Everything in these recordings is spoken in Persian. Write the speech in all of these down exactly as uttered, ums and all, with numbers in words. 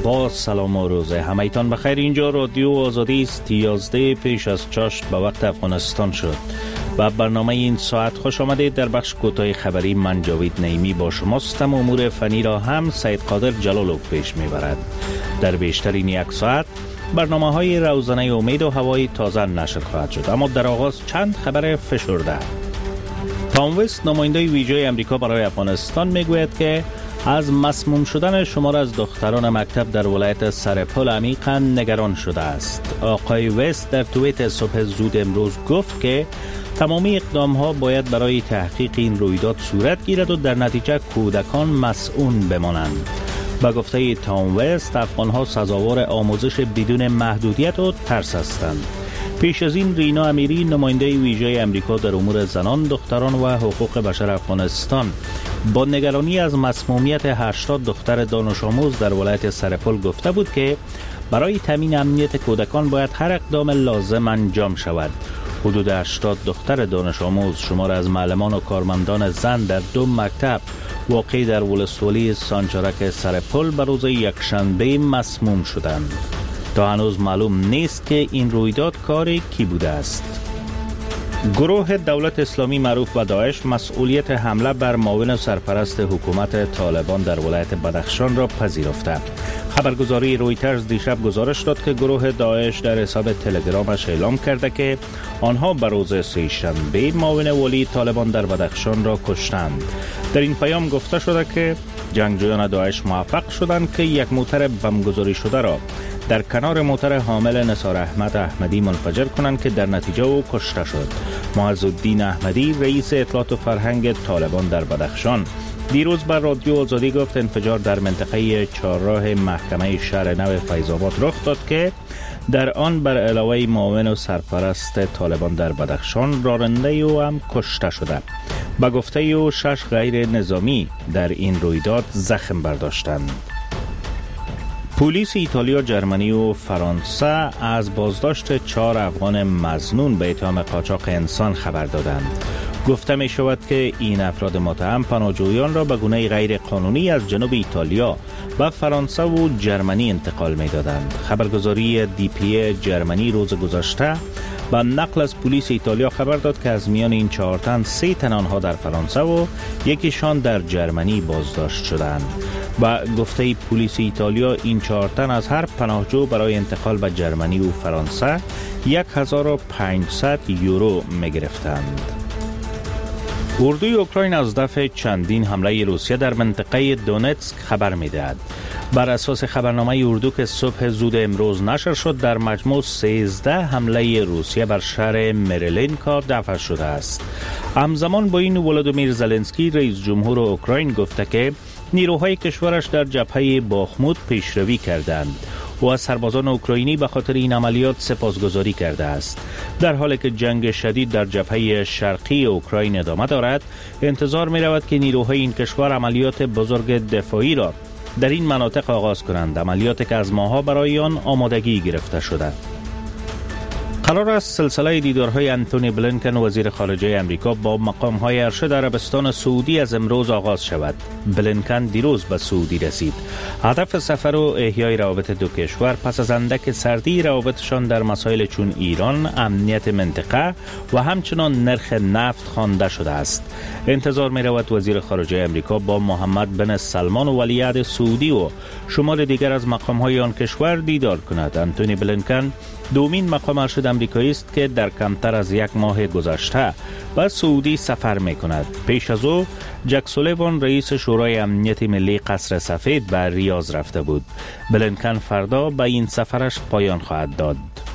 با سلام و روز همایتان بخیر. اینجا رادیو آزادی است. یازده پیش از چاشت به وقت افغانستان شد و برنامه این ساعت خوش آمدید. در بخش کوتاه خبری من جاوید نعیمی با شماستم. امور فنی را هم سید قادر جلالوف پیش میبرد. در بیشترین یک ساعت برنامه های روزانه امید و هوای تازه نشر خواهد شد، اما در آغاز چند خبر فشرده. تام وست نماینده ویژه امریکا برای افغانستان میگوید که از مسموم شدن شمار از دختران مکتب در ولایت سرپل عمیقاً نگران شده است. آقای وست در توییت صبح زود امروز گفت که تمامی اقدام ها باید برای تحقیق این رویداد صورت گیرد و در نتیجه کودکان مسئول بمانند. با گفته تام وست، افغان ها سزاوار آموزش بدون محدودیت و ترس هستند. پیش از این رینا امیری نماینده ویژه امریکا در امور زنان، دختران و حقوق بشر افغانستان با نگرانی از مسمومیت هشتاد دختر دانش آموز در ولایت سرپل گفته بود که برای تامین امنیت کودکان باید هر اقدام لازم انجام شود. حدود هشتاد دختر دانش آموز شمار از معلمان و کارمندان زن در دو مکتب واقع در ولسوالی سانچارک سرپل به روز یکشنبه مسموم شدند. تا هنوز معلوم نیست که این رویداد کار کی بوده است. گروه دولت اسلامی معروف به داعش مسئولیت حمله بر معاون سرپرست حکومت طالبان در ولایت بدخشان را پذیرفته. خبرگزاری رویترز دیشب گزارش داد که گروه داعش در حساب تلگرامش اعلام کرده که آنها به روز سه‌شنبه معاون ولی طالبان در بدخشان را کشتند. در این پیام گفته شده که جنگجویان داعش موفق شدند که یک موتر بمبگذاری شده را در کنار موتر حامل نثار احمد احمدی منفجر کنند که در نتیجه او کشته شد. معز الدین احمدی رئیس اطلاعات و فرهنگ طالبان در بدخشان دیروز بر رادیو آزادی گفت انفجار در منطقه چهارراه محکمه شهر نو فیض‌آباد رخ داد که در آن بر علاوه معاون و سرپرست طالبان در بدخشان راننده او هم کشته شده. با گفته او شش غیر نظامی در این رویداد زخم برداشتند. پلیس ایتالیا، جرمنی و فرانسه از بازداشت چهار افغان مظنون به اتهام قاچاق انسان خبر دادند. گفته می شود که این افراد متهم پناهجویان را به گونه غیر قانونی از جنوب ایتالیا به فرانسه و جرمنی انتقال می دادند. خبرگزاری دی پی جرمنی روز گذشته با نقل از پلیس ایتالیا خبر داد که از میان این چهار تن سه تن آنها در فرانسه و یکیشان در جرمنی بازداشت شدند. با گفته پلیس ایتالیا این چهار تن از هر پناهجو برای انتقال به جرمنی و فرانسه یک هزار و پانصد یورو می گرفتند. اردوی اوکراین از دفع چندین حمله روسیه در منطقه دونتسک خبر می‌دهد. بر اساس خبرنامه اردو که صبح زود امروز نشر شد، در مجموع سیزده حمله روسیه بر شهر مریلینکا دفع شده است. همزمان با این ولادیمیر زلنسکی رئیس جمهور اوکراین گفته که نیروهای کشورش در جبهه باخموت پیشروی کردند و از سربازان اوکراینی به خاطر این عملیات سپاسگزاری کرده است. در حالی که جنگ شدید در جبهه شرقی اوکراین ادامه دارد، انتظار می رود که نیروهای این کشور عملیات بزرگ دفاعی را در این مناطق آغاز کنند، عملیاتی که از ماه‌ها برای آن آمادگی گرفته شده. قرار است سلسله دیدارهای انتونی بلینکن وزیر خارجه امریکا با مقام‌های ارشد عربستان سعودی از امروز آغاز شود. بلینکن دیروز به سعودی رسید. هدف سفر و احیای روابط دو کشور پس از اندک سردی روابطشان در مسائل چون ایران، امنیت منطقه و همچنان نرخ نفت خوانده شده است. انتظار می رود وزیر خارجه امریکا با محمد بن سلمان و ولیعهد سعودی و شمار دیگر از مقام‌های آن کشور دیدار کند. انتونی بلینکن دومین مقام ارشد امریکایی است که در کمتر از یک ماه گذشته به سعودی سفر می کند. پیش از او جک سولیوان رئیس شورای امنیت ملی قصر سفید به ریاض رفته بود. بلینکن فردا به این سفرش پایان خواهد داد.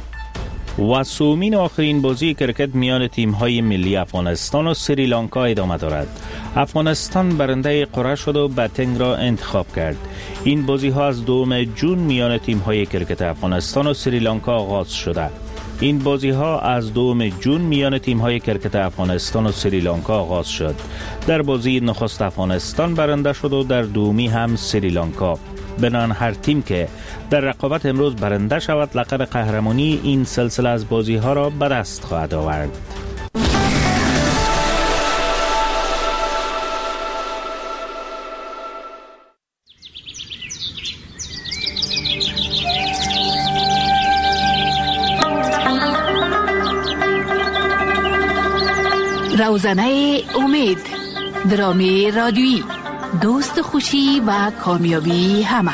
و سومین آخرین بازی کرکت میان تیم‌های ملی افغانستان و سریلانکا ادامه دارد. افغانستان برنده قرعه شد و بتنگ را انتخاب کرد. این بازی‌ها از دوم جون میان تیم‌های کرکت افغانستان و سریلانکا آغاز شده. این بازی‌ها از دوم جون میان تیم‌های کرکت افغانستان و سریلانکا آغاز شد. در بازی نخست افغانستان برنده شد و در دومی هم سریلانکا. بنان هر تیم که در رقابت امروز برنده شود لقب قهرمانی این سلسله از بازی‌ها را به دست خواهد آورد. روزنه امید، درامی رادیویی، دوست خوشی و کامیابی همه.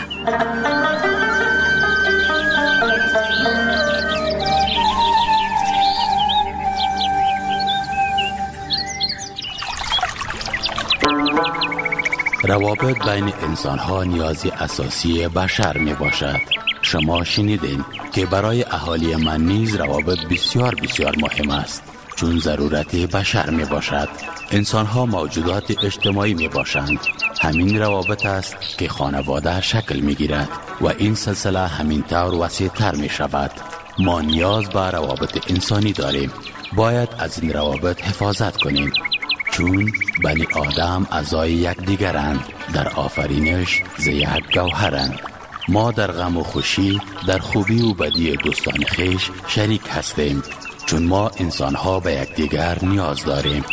روابط بین انسان‌ها نیازی اساسی بشر می باشد. شما شنیدین که برای اهالی من نیز روابط بسیار بسیار مهم است، چون ضرورت بشر می باشد. انسان‌ها موجودات اجتماعی می باشند. همین روابط است که خانواده شکل می گیرد و این سلسله همین طور وسیع‌تر می شود. ما نیاز به روابط انسانی داریم. باید از این روابط حفاظت کنیم، چون بنی آدم اعضای یکدیگرند، در آفرینش ز یک گوهرند. ما در غم و خوشی، در خوبی و بدی دوستان خویش شریک هستیم، چون ما انسان‌ها به یکدیگر نیاز داریم.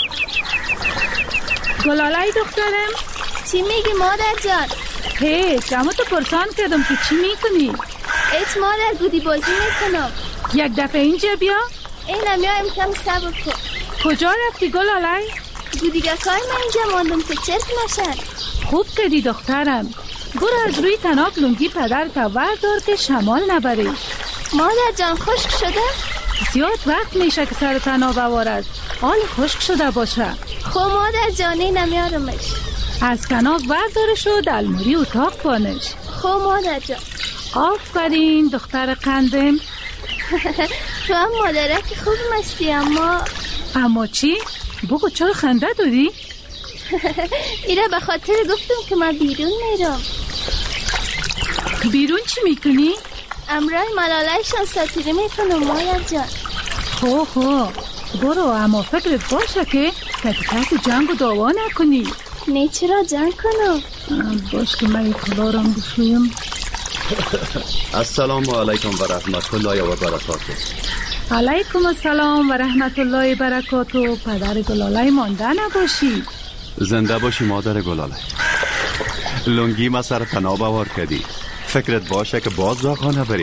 گلالای دخترم، چی میگی مادر جان؟ هیچ، اما تو پرسان کردم که چی میکنی؟ ایت مادر گودی بازی میکنم. یک دفعه اینجا بیا. اینم یا امکم صبر کن. کجا رفتی گلالای؟ گودیگه کار من اینجا ماندم که چرک نشن. خوب کردی دخترم. برو از روی تناب لنگی پدر که وردار که شمال نبری. مادر جان خشک شده؟ زیاد وقت میشه که سر تناب وارد حال خشک شده باشه. خب مادر جان اینم یارمش. از تناب وردارش و دلموری اتاق پانش. خب مادر جان. آفرین دختر قندم. تو هم مادره که خوب مستی. اما اما چی؟ بگو چرا خنده داری؟ ایره به خاطر گفتم که من بیرون میرم. بیرون چی میکنی؟ امرای ملالایشان ساتیره میکنم مادر جان. خو خو برو، اما فکرت باشه که کسی جنگ و دعوا نکنی. نه چرا جنگ کنم؟ باش که من کلارم بشویم. السلام علیکم و رحمت الله و برکاته. علیکم السلام و رحمت الله و برکاته. پدر گلالای مانده نباشی. زنده باشی مادر گلاله. لنگی ما سر تناب آور کردی. فکرت باشه که باز زاغا نبری.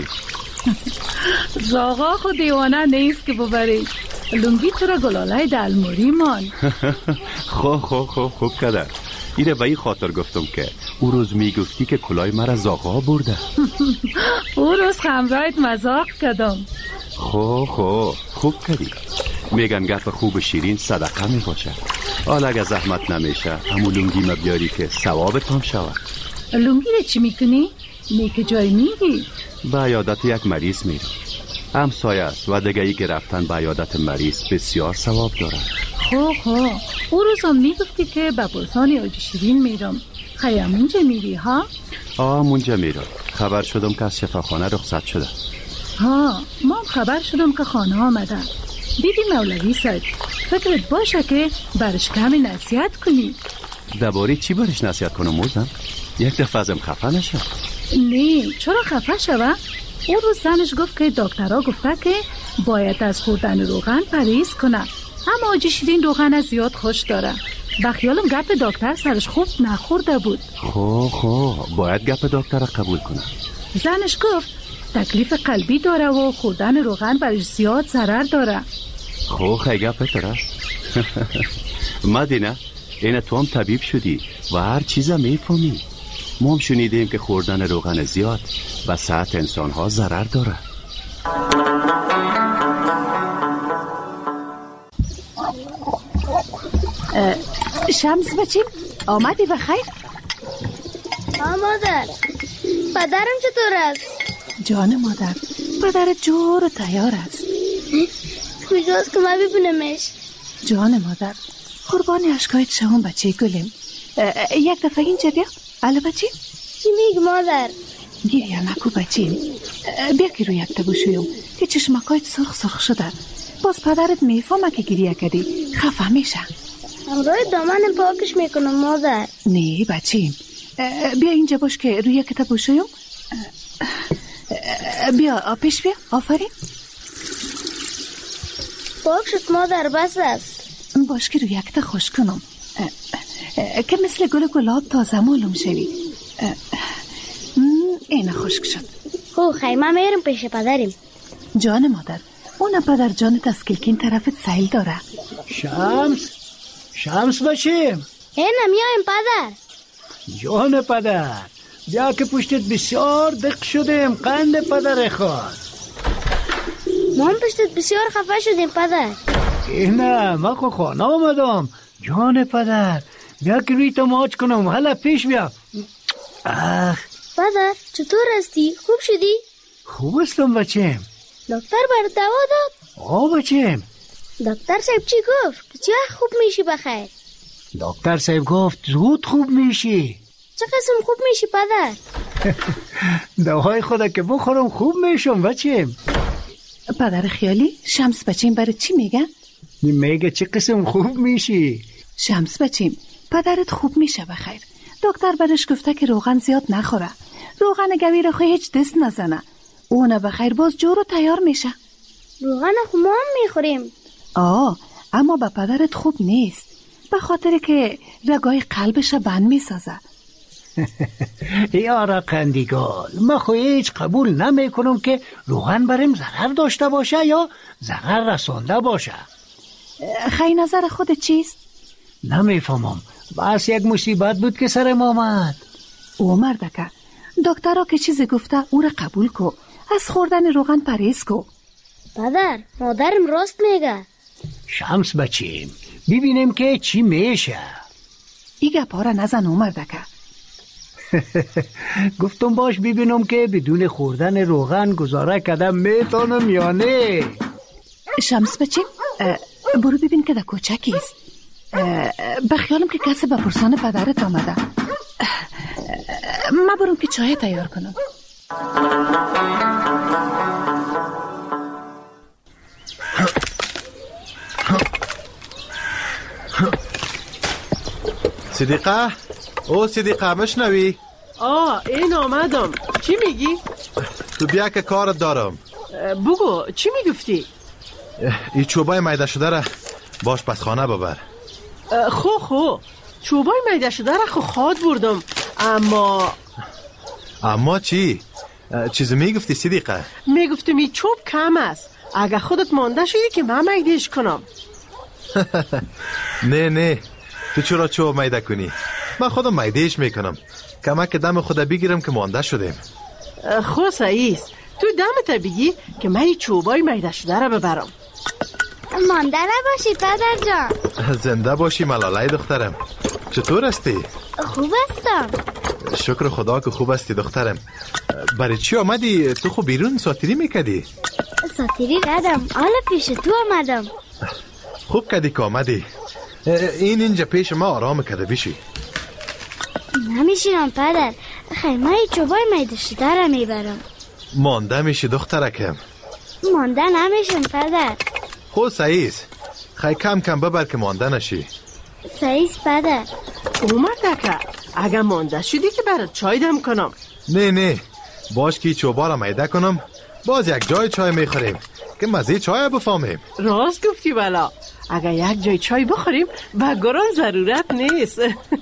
زاغا خود دیوانه نیست که ببری. لنگی تو را گلاله دلموری مان. خو خو خو خوب کده. ایره به این خاطر گفتم که او روز میگفتی که کلای مرا زاغا برده. او روز خمرایت مزاق کردم. خو خو خوب کردی. میگن گپ خوب شیرین صدقه می باشه. حالا اگه زحمت نمیشه همون لنگی ما بیاری که ثوابت هم شود. لنگی رو چی میکنی؟ می که جای میگی؟ به عیادت یک مریض میرم. همسایه است و دیگه ای که رفتن به عیادت مریض بسیار ثواب داره. خو خو او روز هم میگفتی که به برسان آجی شیرین میرم. خیلی منجا میری ها؟ آه منجا میرم. خبر شدم که از شفاخانه رخصت شده. ها ما خبر شدم که خانه آمده. دیدی مولوی صاحب، فکرت باشه که برش کمی نصیحت کنی. درباره چی برش نصیحت کنم موزم؟ یک دفعه ازم خفه نشه. نه چرا خفه شوه؟ اون روز زنش گفت که دکترها گفته که باید از خوردن روغن پرهیز کنه، اما آجی شیرین روغن زیاد خوش داره. بخیالم گپ دکتر سرش خوب نخورده بود. خو خو باید گپ دکتر قبول کنه. زنش گفت تکلیف قلبی داره و خوردن روغن برش زیاد ضرر داره. خو خیلی گپ داره. مدینه اینه تو هم طبیب شدی و هر چیزا میفهمی. ما هم شنیدیم که خوردن روغن زیاد به صحت انسان ها ضرر داره. شمس بچیم آمدی بخیر؟ ها مادر، پدرم چطور است؟ جان مادر، پدر جور و تیار است. کجاست که ما ببینمش؟ جان مادر، قربانی اشکایت شما بچه گلیم. یک دفعه اینجا بیا. الو بچه؟ چی میگی مادر؟ گریه نکو بچه. بیا که روی یک تبوشویم که چشمکایت سرخ سرخ شده. باز پدرت میفهمه که گریه کردی خفه میشه. امروی دامن پاکش میکنم مادر. نه بچه، بیا اینجا باش که روی یک تبوشویم. بیا پیش بیا. آفرین. پاک شد مادر، بس است. باش که روی یک تا خوش کنم که مثل گل گلاب تازه معلوم شوی. اینه خشک شد. خو خیمه میرم پیش پدریم. جان مادر، اون پدر جانت از کلکین طرفت سیل داره. شمس شمس بچیم. اینم میایم پدر. جان پدر، بیا که پشتت بسیار دق شدیم. قند پدر خواست. ما هم پشتت بسیار خفه شدیم پدر. نه ما خو خانه آمدم. جان پدر بیا که روی تو ماچ کنم. حالا پیش بیا. آخ پدر چطور هستی؟ خوب شدی؟ خوب هستم بچیم. دکتر بر دوا داد؟ آه بچیم. دکتر صاحب چی گفت؟ که چی خوب میشی بخیر؟ دکتر صاحب گفت زود خوب میشی. چه قسم خوب میشی پدر؟ دواهای خدا که بخورم خوب میشم بچیم. پدر خیالی شمس بچیم برای چی میگن؟ میگه چه قسم خوب میشی. شمس بچیم پدرت خوب میشه بخیر. دکتر برش گفته که روغن زیاد نخوره. روغن گوی رو خواهی هیچ دست نزنه. اونه بخیر باز جورو تیار میشه. روغن خو ما هم میخوریم. آه اما به پدرت خوب نیست. به خاطر که رگای قلبش بند میسازه. یارا قندیگال، ما خو هیچ قبول نمی کنم که روغن بریم ضرر داشته باشه یا ضرر رسانده باشه. خیلی نظر خود چیست؟ نمیفهمم. بس یک مصیبت بود که سرم آمد. او مردکه دکترها که چیزی گفته او را قبول کو. از خوردن روغن پرهیز کو. پدر مادرم راست میگه. شمس بچیم ببینیم که چی میشه. ای گپا را نزن او مردکه. گفتم باش ببینم که بدون خوردن روغن گزاره کردم میتونم یا نه. شمس بچیم برو ببین که در کوچه کیست. بخیالم که کسی به پرسان پدرت آمده. ما برم که چای تیار کنم. صدیقه او صدیقه مشنوی؟ آه این آمدم. چی میگی؟ تو بیا که کارت دارم. بگو چی میگفتی؟ این چوبای میده شده را باش پس خانه ببر. خو خو چوبای میده شده را خو خواد بردم. اما اما چی؟ چیزی میگفتی صدیقه؟ میگفتم این چوب کم است. اگه خودت مانده شدی که من میدهش کنم. نه نه تو چرا چوب میده کنی؟ من خودم میدهش میکنم. کمک دم خدا بگیرم که مانده شدیم. خو سعیست تو دمت بگی که من این چوبای میده شده را ببرم. مانده نباشی پدر جان. زنده باشی ملالای دخترم. چطور هستی؟ خوب هستم. شکر خدا که خوب هستی دخترم. برای چی آمدی؟ تو خو بیرون ساتیری میکدی؟ ساتیری ندم، حالا پیش تو آمدم. خوب کدی که آمدی. این اینجا پیش ما آرام کده بشی. نمیشیرم پدر. خیمه ای چوبای میده شده را میبرم. مانده میشی دخترکم. مانده نمیشم پدر. خود سعیز خیلی کم کم ببر که مانده نشی. سعیز پدر. اومده که اگه مانده شدی که برات چای دم کنم. نه نه باش که چوبا را میده کنم باز یک جای چای میخوریم که مزه چای بفهمیم. راست گفتی بلا. اگه یک جای چای بخوریم و گران ضرورت نیست.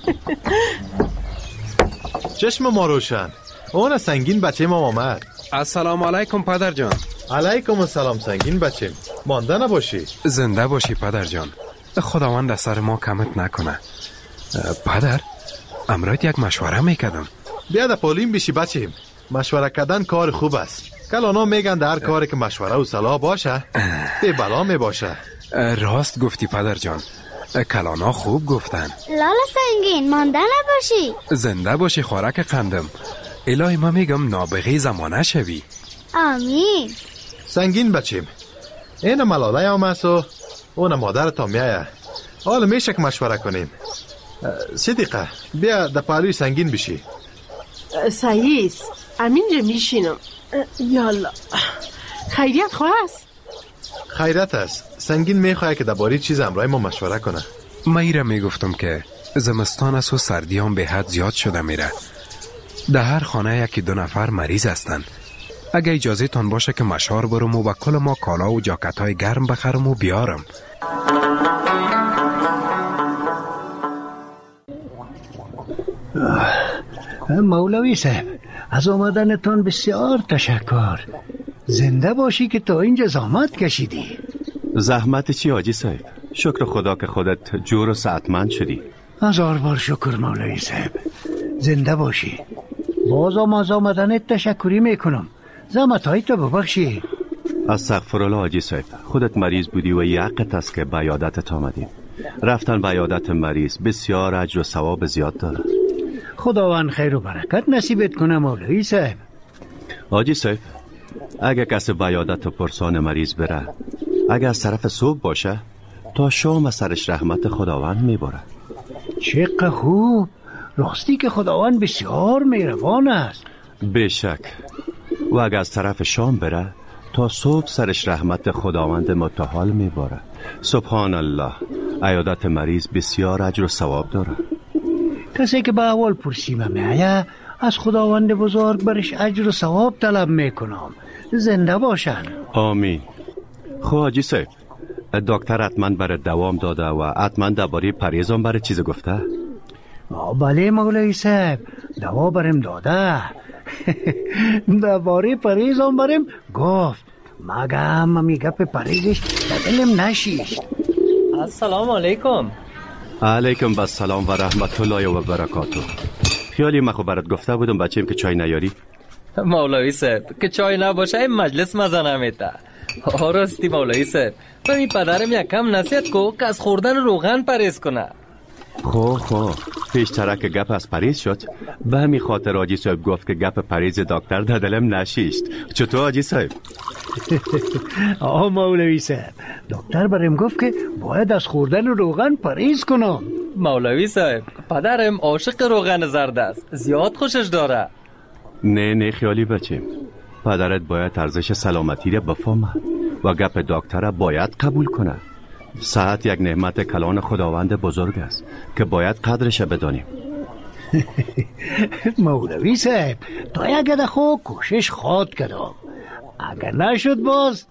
چشم ما روشن. اون سنگین بچه ما آمد. السلام علیکم پدر جان. علیکم السلام سنگین بچه. مانده نباشی. زنده باشی پدر جان. خداوند از سر ما کمت نکنه. پدر امروز یک مشوره میکردم. بیا در پولیم بشی بچیم. مشوره کردن کار خوب است. کلانا میگن در کاری که مشوره و صلاح باشه به بلا می باشه. راست گفتی پدر جان. کلانا خوب گفتن. لالا سنگین مانده نباشی. زنده باشی خوراک قندم. الهی ما میگم نابغه زمانه شوی. آمین. سنگین بچیم این ملاله آمد و اون مادر تا میایه. حالا میشه که مشوره کنیم. صدیقه بیا در پهلوی سنگین بشی. سعیز امینجا میشینم. یالا خیریت خواست؟ خیریت است. سنگین میخواه که درباره چیز امرای ما مشوره کنه. من ایره میگفتم که زمستان است و سردی هم به حد زیاد شده میره. در هر خانه یکی دو نفر مریض هستن. اگه اجازه تان باشه که مشوار برم و با کل ما کالا و جاکت های گرم بخرم و بیارم. مولوی صاحب از آمدنتان بسیار تشکر. زنده باشی که تا اینجا زحمت کشیدی. زحمت چی حاجی صاحب؟ شکر خدا که خودت جور و سعتمند شدی. هزار بار شکر مولوی صاحب. زنده باشی. بازم از آمدنت تشکری میکنم. زحمتهایت رو ببخشی. استغفرالله حاجی صاحب، خودت مریض بودی و یقت است که به عیادتت آمدیم. رفتن به عیادت مریض بسیار اجر و ثواب زیاد داره. خداوند خیر و برکت نصیبت کنه مولوی صاحب. حاجی صاحب، اگه کسی به عیادت و پرسان مریض بره، اگه از طرف صبح باشه تا شام سرش رحمت خداوند میبره. چقدر خوب. راستی که خداوند بسیار مهربان است. بشک. و اگه از طرف شام بره تا صبح سرش رحمت خداوند متعال میباره. سبحان الله. عیادت مریض بسیار اجر و ثواب داره. کسی که به اول پرسیمه میایه از خداوند بزرگ برش اجر و ثواب طلب میکنم. زنده باشن. آمین. خب حاجی صاحب، دکتر حتما برای دوام داده و حتما درباره پرهیزم برای چیز گفته؟ بله مولوی صاحب، دوا برم داده. درباره پرهیزم برم گفت. مگه هم می گپ پرهیزش دلم نشیشت. السلام علیکم. علیکم السلام و رحمت الله و برکاته. خیالی من خب برات گفته بودم بچه‌ام که چای نیاری. مولوی صاحب که چای نباشه این مجلس مزه نمیده. راستی مولوی صاحب، به می پدرم یکم نصیحت کو که از خوردن روغن پرهیز کنه. خب خب پیشتره که گپ از پرهیز شد، به همین خاطر حاجی صاحب گفت که گپ پرهیز دکتر در دلم نشیشت. چطور حاجی صاحب؟ آه مولوی صاحب، دکتر برام گفت که باید از خوردن روغن پرهیز کنم. مولوی صاحب، پدرم عاشق روغن زرد است، زیاد خوشش داره. نه نه خیالی بچیم، پدرت باید ارزش سلامتی را بفهمه و گپ دکتر باید قبول کنه. صحت یک نعمت کلان خداوند بزرگ است که باید قدرش بدانیم. مولوی صاحب، تا یک دخو کوشش خواد کردم، اگر نشد باز.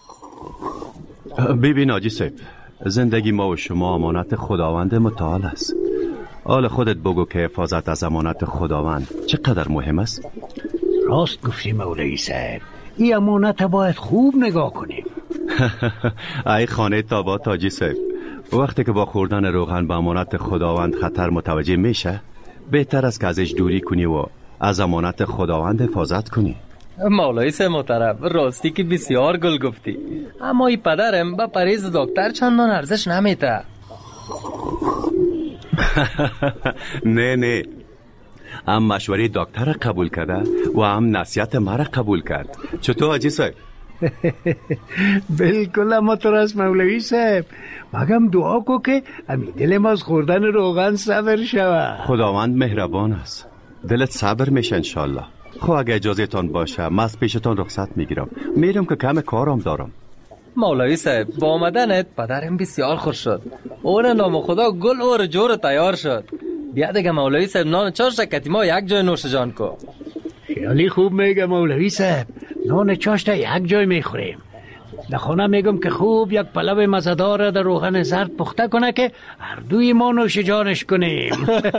ببین حاجی صاحب، زندگی ما و شما امانت خداوند متعال است. حال خودت بگو که حفاظت از امانت خداوند چقدر مهم است. راست گفتی مولوی صاحب، این امانت باید خوب نگاه کنیم. ای خانه تابات حاجی صاحب، وقتی که با خوردن روغن به امانت خداوند خطر متوجه میشه، بهتر است که ازش دوری کنی و از امانت خداوند حفاظت کنی. مولوی صاحب محترم، راستی که بسیار گل گفتی، اما ای پدرم با پرهیز دکتر چندان ارزش نمیده. نه نه، هم مشوره دکتر قبول کرده و هم نصیحت مرا قبول کرد. چطور حاجی صاحب؟ بالکل اما تو راست مولوی صاحب، مگم دعا کو که امی دلم از خوردن روغن صبر شود. خداوند مهربان است، دلت صبر میشه انشالله. خب اگه اجازه تان باشه من از پیشتان رخصت میگیرم، میرم که کم کارم دارم. مولوی صاحب، با آمدنت پدرم بسیار خوش شد. اون نام خدا گل اور جور تیار شد. بیا دیگه مولوی صاحب، نان چاش شکتی ما یک جای نوش جان کو. خیالی خوب میگه مولوی صاحب، نان چاشت یک جای میخوریم. در خانه میگم که خوب یک پلو مزدار در روغن زرد پخته کنه که هر دوی ما نوش جانش کنیم.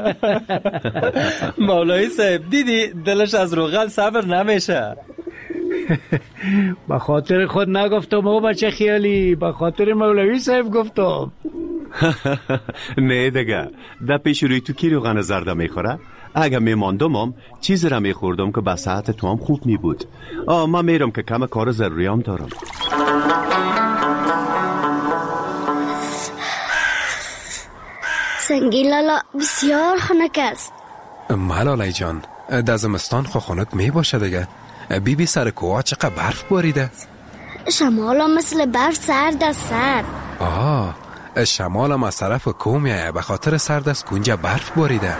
مولوی صاحب دیدی دلش از روغن صبر نمیشه. به خاطر خود نگفتم او بچه خیالی، به خاطر مولوی صاحب گفتم. نه دیگه، در پیش روی تو کی روغن زرد میخوره؟ اگه میماندم هم چیزی را میخوردم که به صحت تو هم خوب میبود. آه من میرم که کم کار ضروری هم دارم. سنگی لالا بسیار خنک است. ملالای جان، در زمستان خو خنک می باشه دیگه. بی بی سر کوها چقدر برف باریده. شمال هم مثل برف سرد است سرد. آه شمال هم از طرف کو میایه، به خاطر سرد است کنجا برف باریده.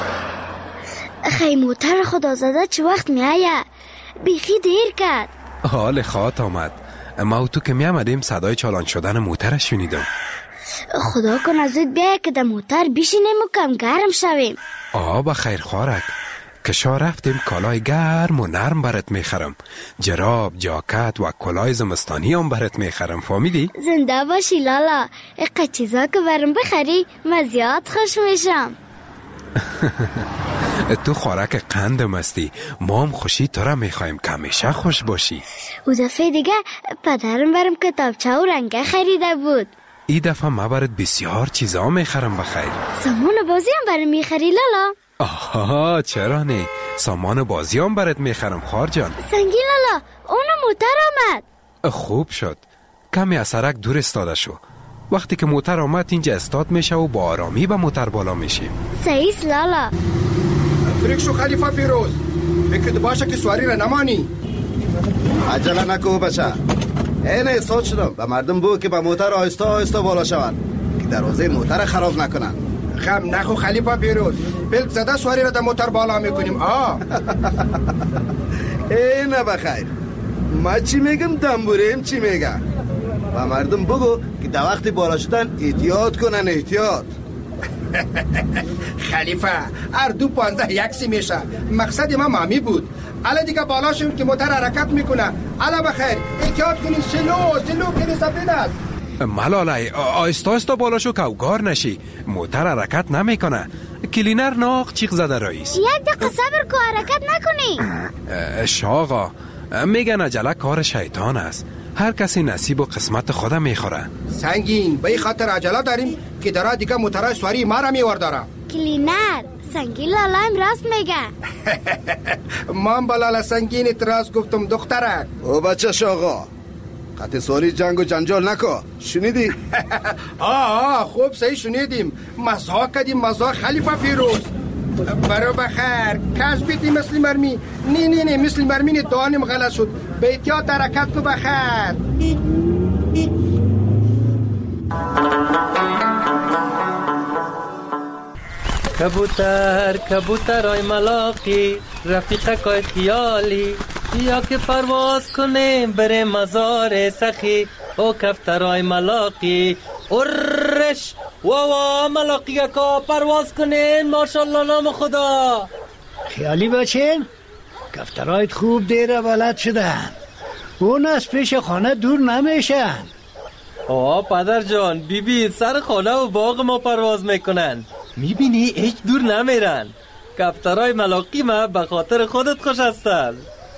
خیموتر خدا زده چه وقت میایه؟ بیخی دیر کرد. حال خوات آمد. ما و تو که میامدیم صدای چالان شدن موتر شنیدم. خدا کن زود بیایه که در موتر بشینیم و کم گرم شویم. آه با خیر خوارک، کشا رفتیم کالای گرم و نرم برات میخرم. جراب، جاکت و کلای زمستانی هم برات میخرم. فهمیدی؟ زنده باشی لالا، اقا چیزا که برم بخری من زیاد خوش میشم. تو خوراک قندم هستی، ما هم خوشی تو را میخوایم که همیشه خوش باشی. او دفعه دیگه پدرم برم کتابچه و رنگه خریده بود. ای دفعه ما برات بسیار چیزا میخرم بخیر. سامان بازی هم برای میخری لالا؟ آها چرا نه، سامان بازی هم برات میخرم خار جان. سنگی لالا اون موتر آمد. خوب شد، کمی از سرک دور استاده شو. وقتی که موتر آمد اینجا استاد میشه و با آرامی به موتر بالا میشیم. سعیس لالا. فریک شو خلیفه پیروز، فکرت باشه که سواری را نمانی. عجله نکو بچه، این احساس شدم به مردم بگو که به موتر آهسته آهسته بالا شوند که دروازه موتر خراب نکنن. خم نخو خلیفه پیروز، پلک زده سواری را در موتر بالا میکنیم. آه اینه بخیر، ما چی میگم دنبوریم چی میگم. و مردم بگو که در وقت بالا شدن احتیاط کنن احتیاط. خلیفه هر دو پانزده یکسی میشه، مقصد ما مامی بود. الا دیگه بالا شیم که موتر حرکت میکنه. الا بخیر احتیاط کنین، سلو سلو کنین سفید است. ملالای آهسته آهسته بالا شو که اوگار نشی، موتر حرکت نمیکنه. کلینر ناق چیق زده رئیس. یک دقیقه صبر کو، حرکت نکنی. شاغا میگن عجله کار شیطان است، هر کسی نصیب و قسمت خودم میخوره. سنگین به این خاطر عجله داریم که درا دیگه موترهای سواری ما را میورداره. کلینر سنگین لالا هم راست میگه. من با لالا سنگین راست گفتم دخترک. او بچه شاغا قطع سواری جنگ و جنجال نکو، شنیدی؟ آه آه خوب صحیح شنیدیم. مزاق کدیم مزاق خلیفه فیروز. برو بخیر کش بیتی مثل مرمی. نی نی نی مثل مرمی دانیم غلط شد. به احتیاط حرکت کو بخیر. کبوتر کبوترای ملاقی رفیقکای خیالی، یا که پرواز کنیم بره مزار سخی. او کفترای ملاقی ارش واوا ملاقی که پرواز کنین ماشاءالله نام خدا. خیالی بچین کفترایت خوب دیره بلد شدن، اون از پیش خانه دور نمیشن. آه پدر جان بیبی سر خانه و باغ ما پرواز میکنن، میبینی هیچ دور نمیرن. کفترای ملاقی ما به خاطر خودت خوش هستن.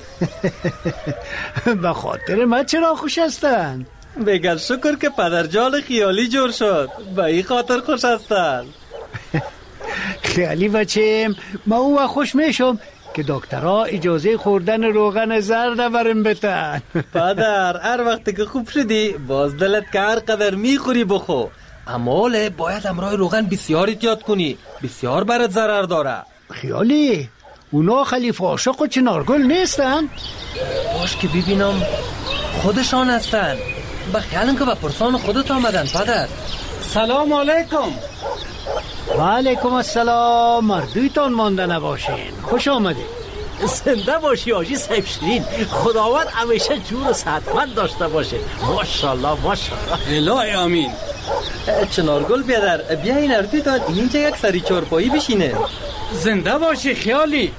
به خاطر من چرا خوش هستن؟ بگل شکر که پدر جان خیالی جور شد، به این خاطر خوش هستن. خیالی بچیم ما اون خوش میشم که دکترها اجازه خوردن روغن زرد برم بتن. پدر هر وقت که خوب شدی باز دلت که هر قدر میخوری بخو، اما باید امرای روغن بسیار احتیاط کنی، بسیار برات ضرر داره. خیالی اونا خلیفه عاشق و چنارگل نیستن؟ باش که ببینم خودشان هستن. بخیالم که با پرسان خودت آمدن پدر. سلام علیکم. و علیکم السلام، مردویتان مانده نباشین، خوش آمدید. زنده باشی آجی صاحب شیرین، خداوند همیشه جور و صحتمند داشته باشه. ماشاءالله ماشاءالله. الهی آمین. چنارگل بیادر بیا این اردویتان اینجا یک سری چارپایی بشینه. زنده باشی خیالی.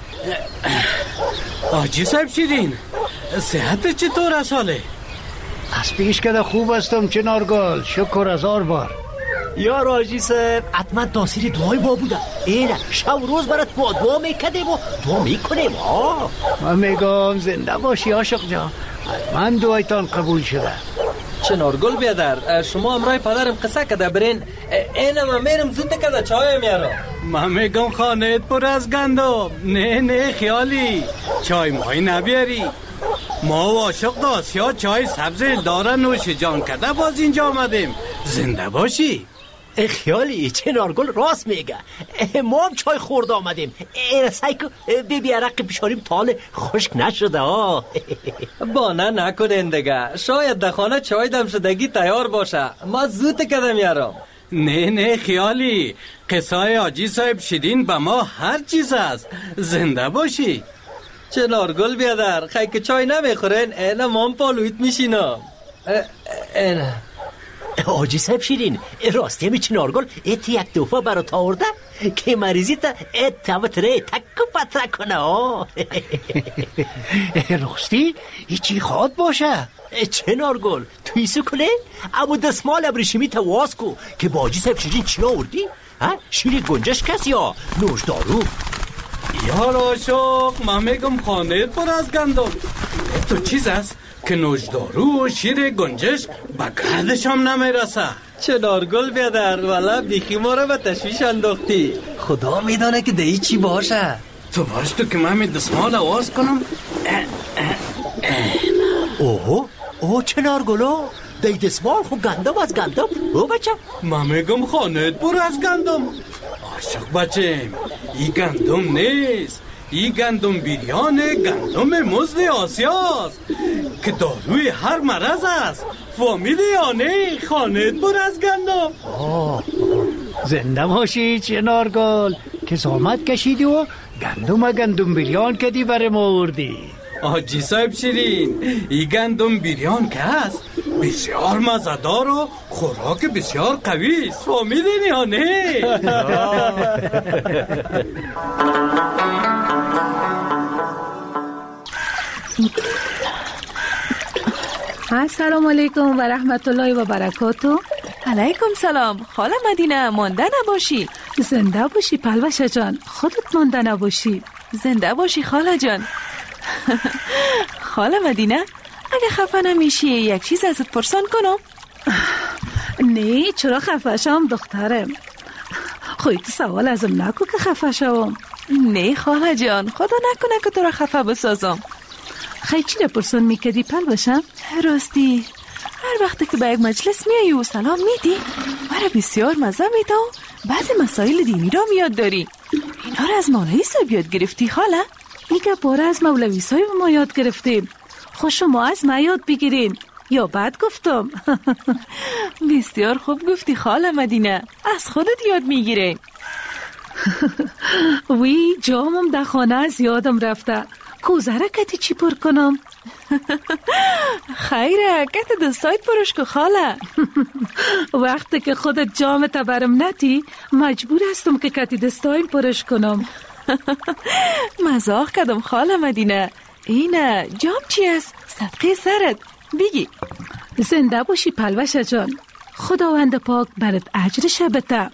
آجی صاحب شیرین صحت چطور است حاله؟ از پیش کده خوب هستم چنارگل، شکر هزار بار. یا راجی صاحب حتما تاثیر دعای با بوده. ایره شب روز برات با دعا میکدیم و دعا میکنیم. آه من میگم زنده باشی عاشق جان، من دعایتان قبول شده. چنارگل بیادر شما امرای پدرم قصه کده برین، اینم هم میرم زود کده چای میارم. من میگم خانهت پر از گندم. نه نه خیالی چای مای نبیاری، ما و عاشق داسیا چای سبز داره نوش جان کده باز اینجا آمدیم. زنده باشی. خیالی چنارگل راست میگه، ما هم چای خورد آمدیم. این سایکو ببی عرق پیشاریم تال خشک نشده. ها بانه نکنین دیگه، شاید در خانه چای دم شدگی تیار باشه، ما زود کده میارم. نه نه خیالی قصای آجی صاحب شیرین به ما هر چیز است. زنده باشی. چنارگل بیادر خیلی که چای نمیخورین اینه من پالویت میشینم. اینه آجی صاحب شیرین راستی همی چنارگل ایت یک دفعه برات آورده که مریضی تا ایت تمتره تکو پتره کنه. راستی ایچی خواد باشه؟ چنارگل تویسو کنه اما دستمال ابریشمی تا واز کو که با آجی صاحب شیرین چی آوردی؟ شیر گنجش کسی یا نوش دارو؟ یا راشق من میگم خانه پر از گندم. تو چیز است که نوشدارو و شیر گنجش به گردش هم نمیرسه. چنارگل بیادر، والا بیخی ما را به تشویش انداختی. خدا میدانه که دهی چی باشه. تو باش تو که من می دستمال آواز کنم. اوه اوه چنارگلو دی دستمال خو گندم از گندم. او بچه من میگم خانت برو از گندم. عاشق بچه ای گندم نیست، ای گندم بیریانه، گندم مزد آسیاست که داروی هر مرض است. فامیلی یا نه؟ خانت برو از گندم. آه زنده باشی چنارگل که زحمت کشیدی و گندم گندم بیریان کدی برای ما آوردی. آجی صاحب شیرین، ای گندم بیریان که هست بسیار مزدار و خوراک بسیار قوی است. فامیلین یا نه؟ السلام علیکم و رحمت الله و برکاته. علیکم سلام. خاله مدینه مانده نباشی. زنده باشی پلوشه جان، خودت مانده نباشی. زنده باشی خاله جان. خاله مدینه اگه خفه نمیشی یک چیز ازت پرسان کنم؟ نه چرا خفه شم دخترم؟ خودت سوال ازم نکو که خفه شوم. نه خاله جان، خدا نکنه که تو را خفه بسازم. خیلی چی را پرسان میکردی پلوشم؟ راستی هر وقتی که به یک مجلس میایی و سلام میدی مرا بسیار مزه میده و بعضی مسائل دینی را میاد داری. اینا را از مولوی صاحب یاد گرفتی خاله؟ میگه باره از مولوی صاحب ما یاد گرفتیم. خود شما از ما یاد بگیرین یا بعد گفتم؟ بسیار خوب گفتی خاله مدینه، از خودت یاد میگیرین. وی جامم در خانه از یادم رفته. کوزره کتی چی پر کنم؟ خیره کت دستایت پرش که خاله. وقتی که خودت جامت برم نتی مجبور هستم که کتی دستایم پرش کنم. مزاق کردم خاله مدینه. اینه جام چی است؟ صدقه سرت بگی. زنده باشی پلوشه جان، خداوند پاک برات اجرش بده.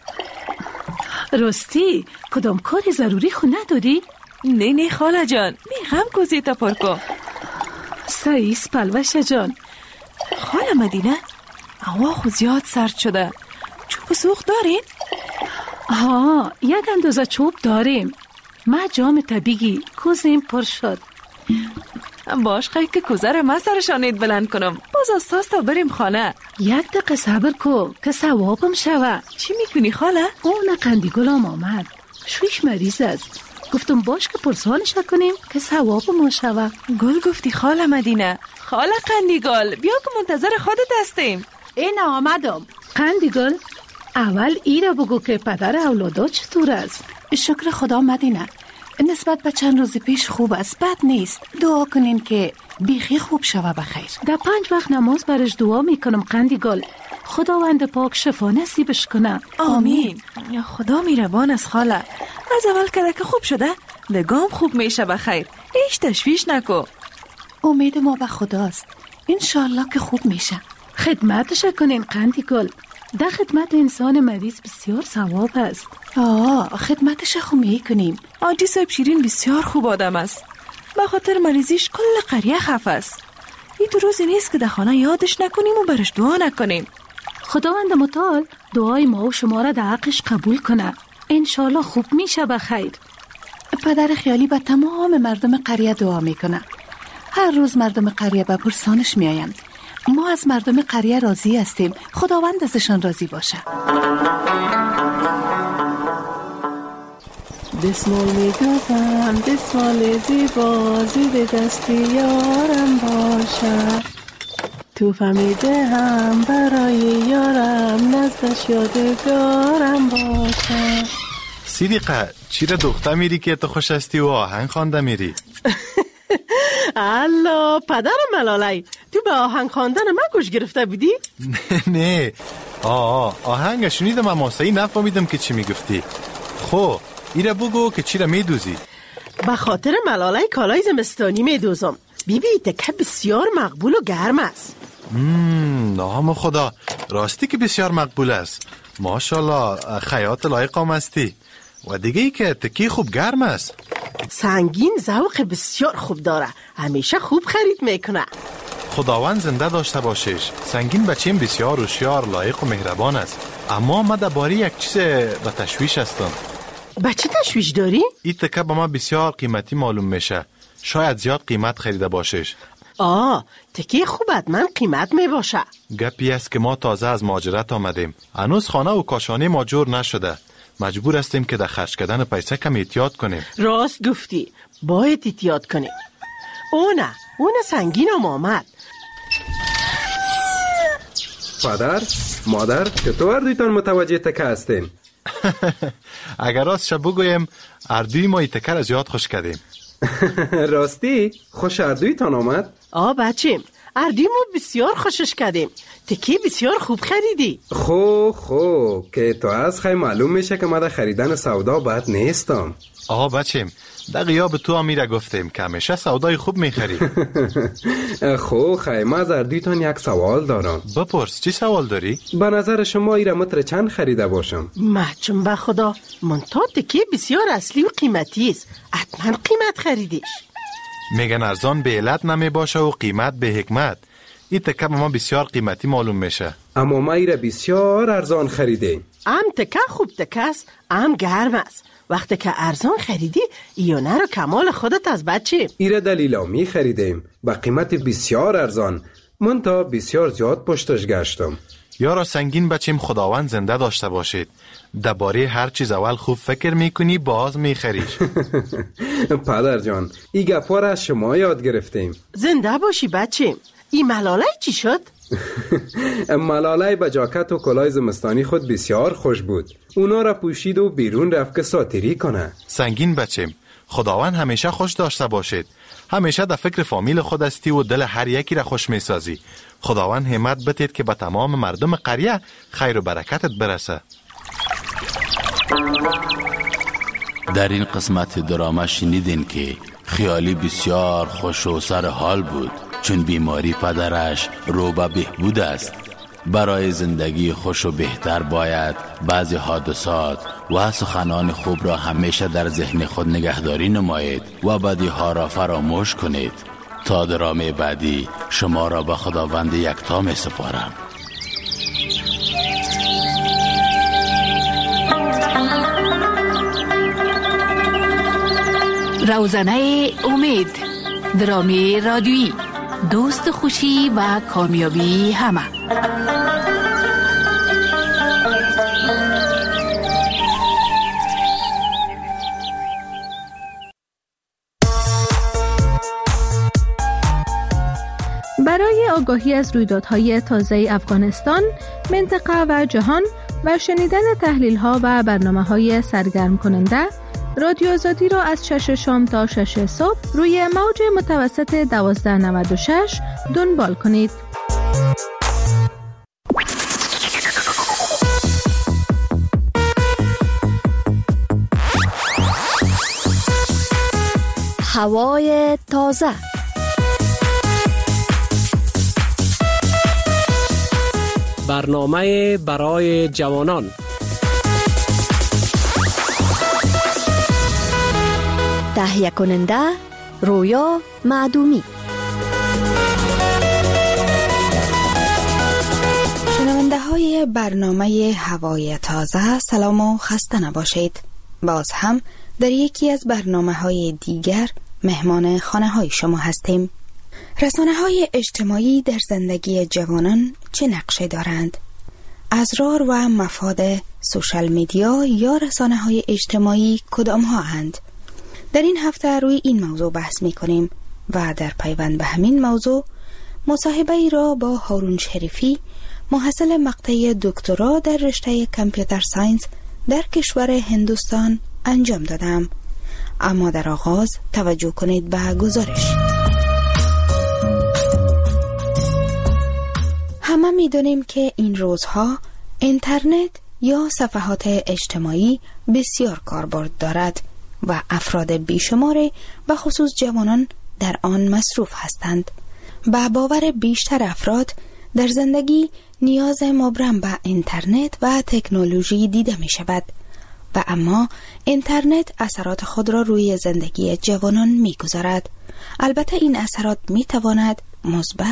راستی کدام کاری ضروری خو نداری؟ نه نه خاله جان، میخوام کوزیتا پر کن. سعیس پلوشه جان. خاله مدینه هوا خو زیاد سرد شده، چوب سوخت دارین؟ ها یک اندازه چوب داریم. ما جام طبیعی کوزیم پر شد. باش خیلی که کوزه را من سرشانید بلند کنم. باز استاز تا بریم خانه. یک دقیقه صبر کو که ثوابم شوه. چی میکنی خاله؟ اون قندی گلام آمد، شویش مریض است. گفتم باش که پرسانش کنیم که ثواب ما شوه. گل گفتی خاله مدینه. خاله قندی گل بیا که منتظر خودت هستیم. این آمدم. قندی گل اول ای را بگو که پدر اولادا چطور است؟ شکر خدا مدینه، نسبت به چند روزی پیش خوب است، بد نیست. دعا کنین که بیخی خوب شوه بخیر. در پنج وقت نماز برش دعا میکنم قندی گل، خداوند پاک شفا نصیبش کنه. آمین. یا خدا میربان است خاله. از اول که که خوب شده دگام خوب میشه بخیر. هیچ تشویش نکو. امید ما به خداست، انشالله که خوب میشه. خدمتش کنین قندی گل، در خدمت انسان مریض بسیار ثواب است. آه خدمتش خو میکنیم. آجی صاحب شیرین بسیار خوب آدم است، به خاطر مریضیش کل قریه خفه است. این دو روزی نیست که در خانه یادش نکنیم و برش دعا نکنیم. خداوند متعال دعای ما و شما را در حقش قبول کنه، انشالله خوب میشه بخیر. پدر خیالی به تمام مردم قریه دعا میکنه. هر روز مردم قریه به پرسانش میاین. ما از مردم قریه راضی هستیم، خداوند ازشان راضی باشه. دستمال میگذم، دستمال زیبا، زیر دستی یارم باشه. تو فهمیده هم برای یارم، نزدش یادگارم باشه. سیدیقه چی را دختر میری که تو خوش هستی و آهنگ خوانده میری؟ الله پدر ملالای، تو به آهنگ خواندن من گوش گرفته بودی؟ نه نه آه آهنگ شنیدم اما صحیح نفهمیدم که چی میگفتی. خب ایره بگو که چی را میدوزی؟ به خاطر ملالای کالای زمستانی میدوزم. بیبی تکه بسیار مقبول و گرم است. مم نام خدا، راستی که بسیار مقبول است. ماشاءالله خیاط لایق هم هستی. و دیگه ای که تکی خوب گرم است. سنگین ذوق بسیار خوب داره، همیشه خوب خرید میکنه. خداوند زنده داشته باشش. سنگین بچیم بسیار هوشیار، لایق و مهربان است، اما من درباره یک چیز به تشویش هستم. بچه تشویش داری؟ این تکه به من بسیار قیمتی معلوم میشه. شاید زیاد قیمت خریده باشش. آه، تکه خوب حتما قیمت می باشه. گپی است که ما تازه از مهاجرت آمدیم. هنوز خانه و کاشانه ما جور نشده. مجبور هستیم که در خرج کردن پیسه کم احتیاط کنیم. راست گفتی، باید احتیاط کنیم. او نه، اون سنگین هم آمد. پدر، مادر، چطور دویتان متوجه تکه هستین؟ اگر راست شب بگویم اردوی ما ای تکه را زیاد خوش کردیم. راستی؟ خوش اردویتان آمد؟ آه بچیم، اردوی ما بسیار خوشش کردیم. تکه بسیار خوب خریدی. خو خو که تو از خیلی معلوم میشه که ما در خریدن سودا بد نیستم. آه بچیم، در غیاب تو امیره گفتیم که همیشه سودای خوب میخری. خو خیمه از اردویتان یک سوال دارم. بپرس، چی سوال داری؟ به نظر شما ایره متر چند خریده باشم؟ محچم به خدا، من تا تکه بسیار اصلی و قیمتی است، حتما قیمت خریدیش. میگن ارزان به علت نمی باشه و قیمت به حکمت. این تکه به ما بسیار قیمتی معلوم میشه. اما ما ایره بسیار ارزان خریدیم. ام تکه خوب تکه است، ام گرم است. وقتی که ارزان خریدی ایونه رو کمال خودت از بچه. ایره دلیلامی خریدیم با قیمت بسیار ارزان. من تا بسیار زیاد پشتش گشتم. یارا سنگین بچیم، خداوند زنده داشته باشید. درباره هر چیز اول خوب فکر میکنی باز میخریش. پدر جان، این گپا را از شما یاد گرفتیم. زنده باشی بچیم. این ملاله چی شد؟ ملاله با جاکت و کلاه زمستانی خود بسیار خوش بود. اونا را پوشید و بیرون رفت که ساتری کنه. سنگین بچیم، خداوند همیشه خوش داشته باشید. همیشه در فکر فامیل خود استی و دل هر یکی را خوش میسازی. خداوند همت بتید که به تمام مردم قریه خیر و برکتت برسه. در این قسمت دراما شنیدین که خیالی بسیار خوش و سر حال بود، چون بیماری پدرش رو به بهبود است. برای زندگی خوش و بهتر باید بعضی حادثات و سخنان خوب را همیشه در ذهن خود نگهداری نمایید و بدی ها را فراموش کنید. تا درام بعدی شما را به خداوند یکتا می سپارم. روزنه امید، درامی رادیویی، دوست خوشی و کامیابی همه. برای آگاهی از رویدادهای تازه افغانستان، منطقه و جهان و شنیدن تحلیل‌ها و برنامه‌های سرگرم کننده، رادیو آزادی را از شش شام تا شش صبح روی موج متوسط دوازده نود و شش دنبال کنید. هوای تازه، برنامه برای جوانان، تهیه کننده رویا معدومی. شنونده های برنامه هوای تازه، سلام و خسته نباشید. باز هم در یکی از برنامه های دیگر مهمان خانه های شما هستیم. رسانه های اجتماعی در زندگی جوانان چه نقشه دارند؟ اسرار و مفاد سوشال میدیا یا رسانه های اجتماعی کدام ها اند؟ در این هفته روی این موضوع بحث می کنیم و در پیوند به همین موضوع مصاحبه ای را با هارون شریفی، محصل مقطع دکترا در رشته کامپیوتر ساینس در کشور هندوستان انجام دادم. اما در آغاز توجه کنید به گزارش. همه می دانیم که این روزها اینترنت یا صفحات اجتماعی بسیار کاربرد دارد و افراد بیشمار به خصوص جوانان در آن مصروف هستند. به باور بیشتر افراد در زندگی نیاز مبرم به اینترنت و تکنولوژی دیده می شود و اما اینترنت اثرات خود را روی زندگی جوانان می گذارد. البته این اثرات می تواند مثبت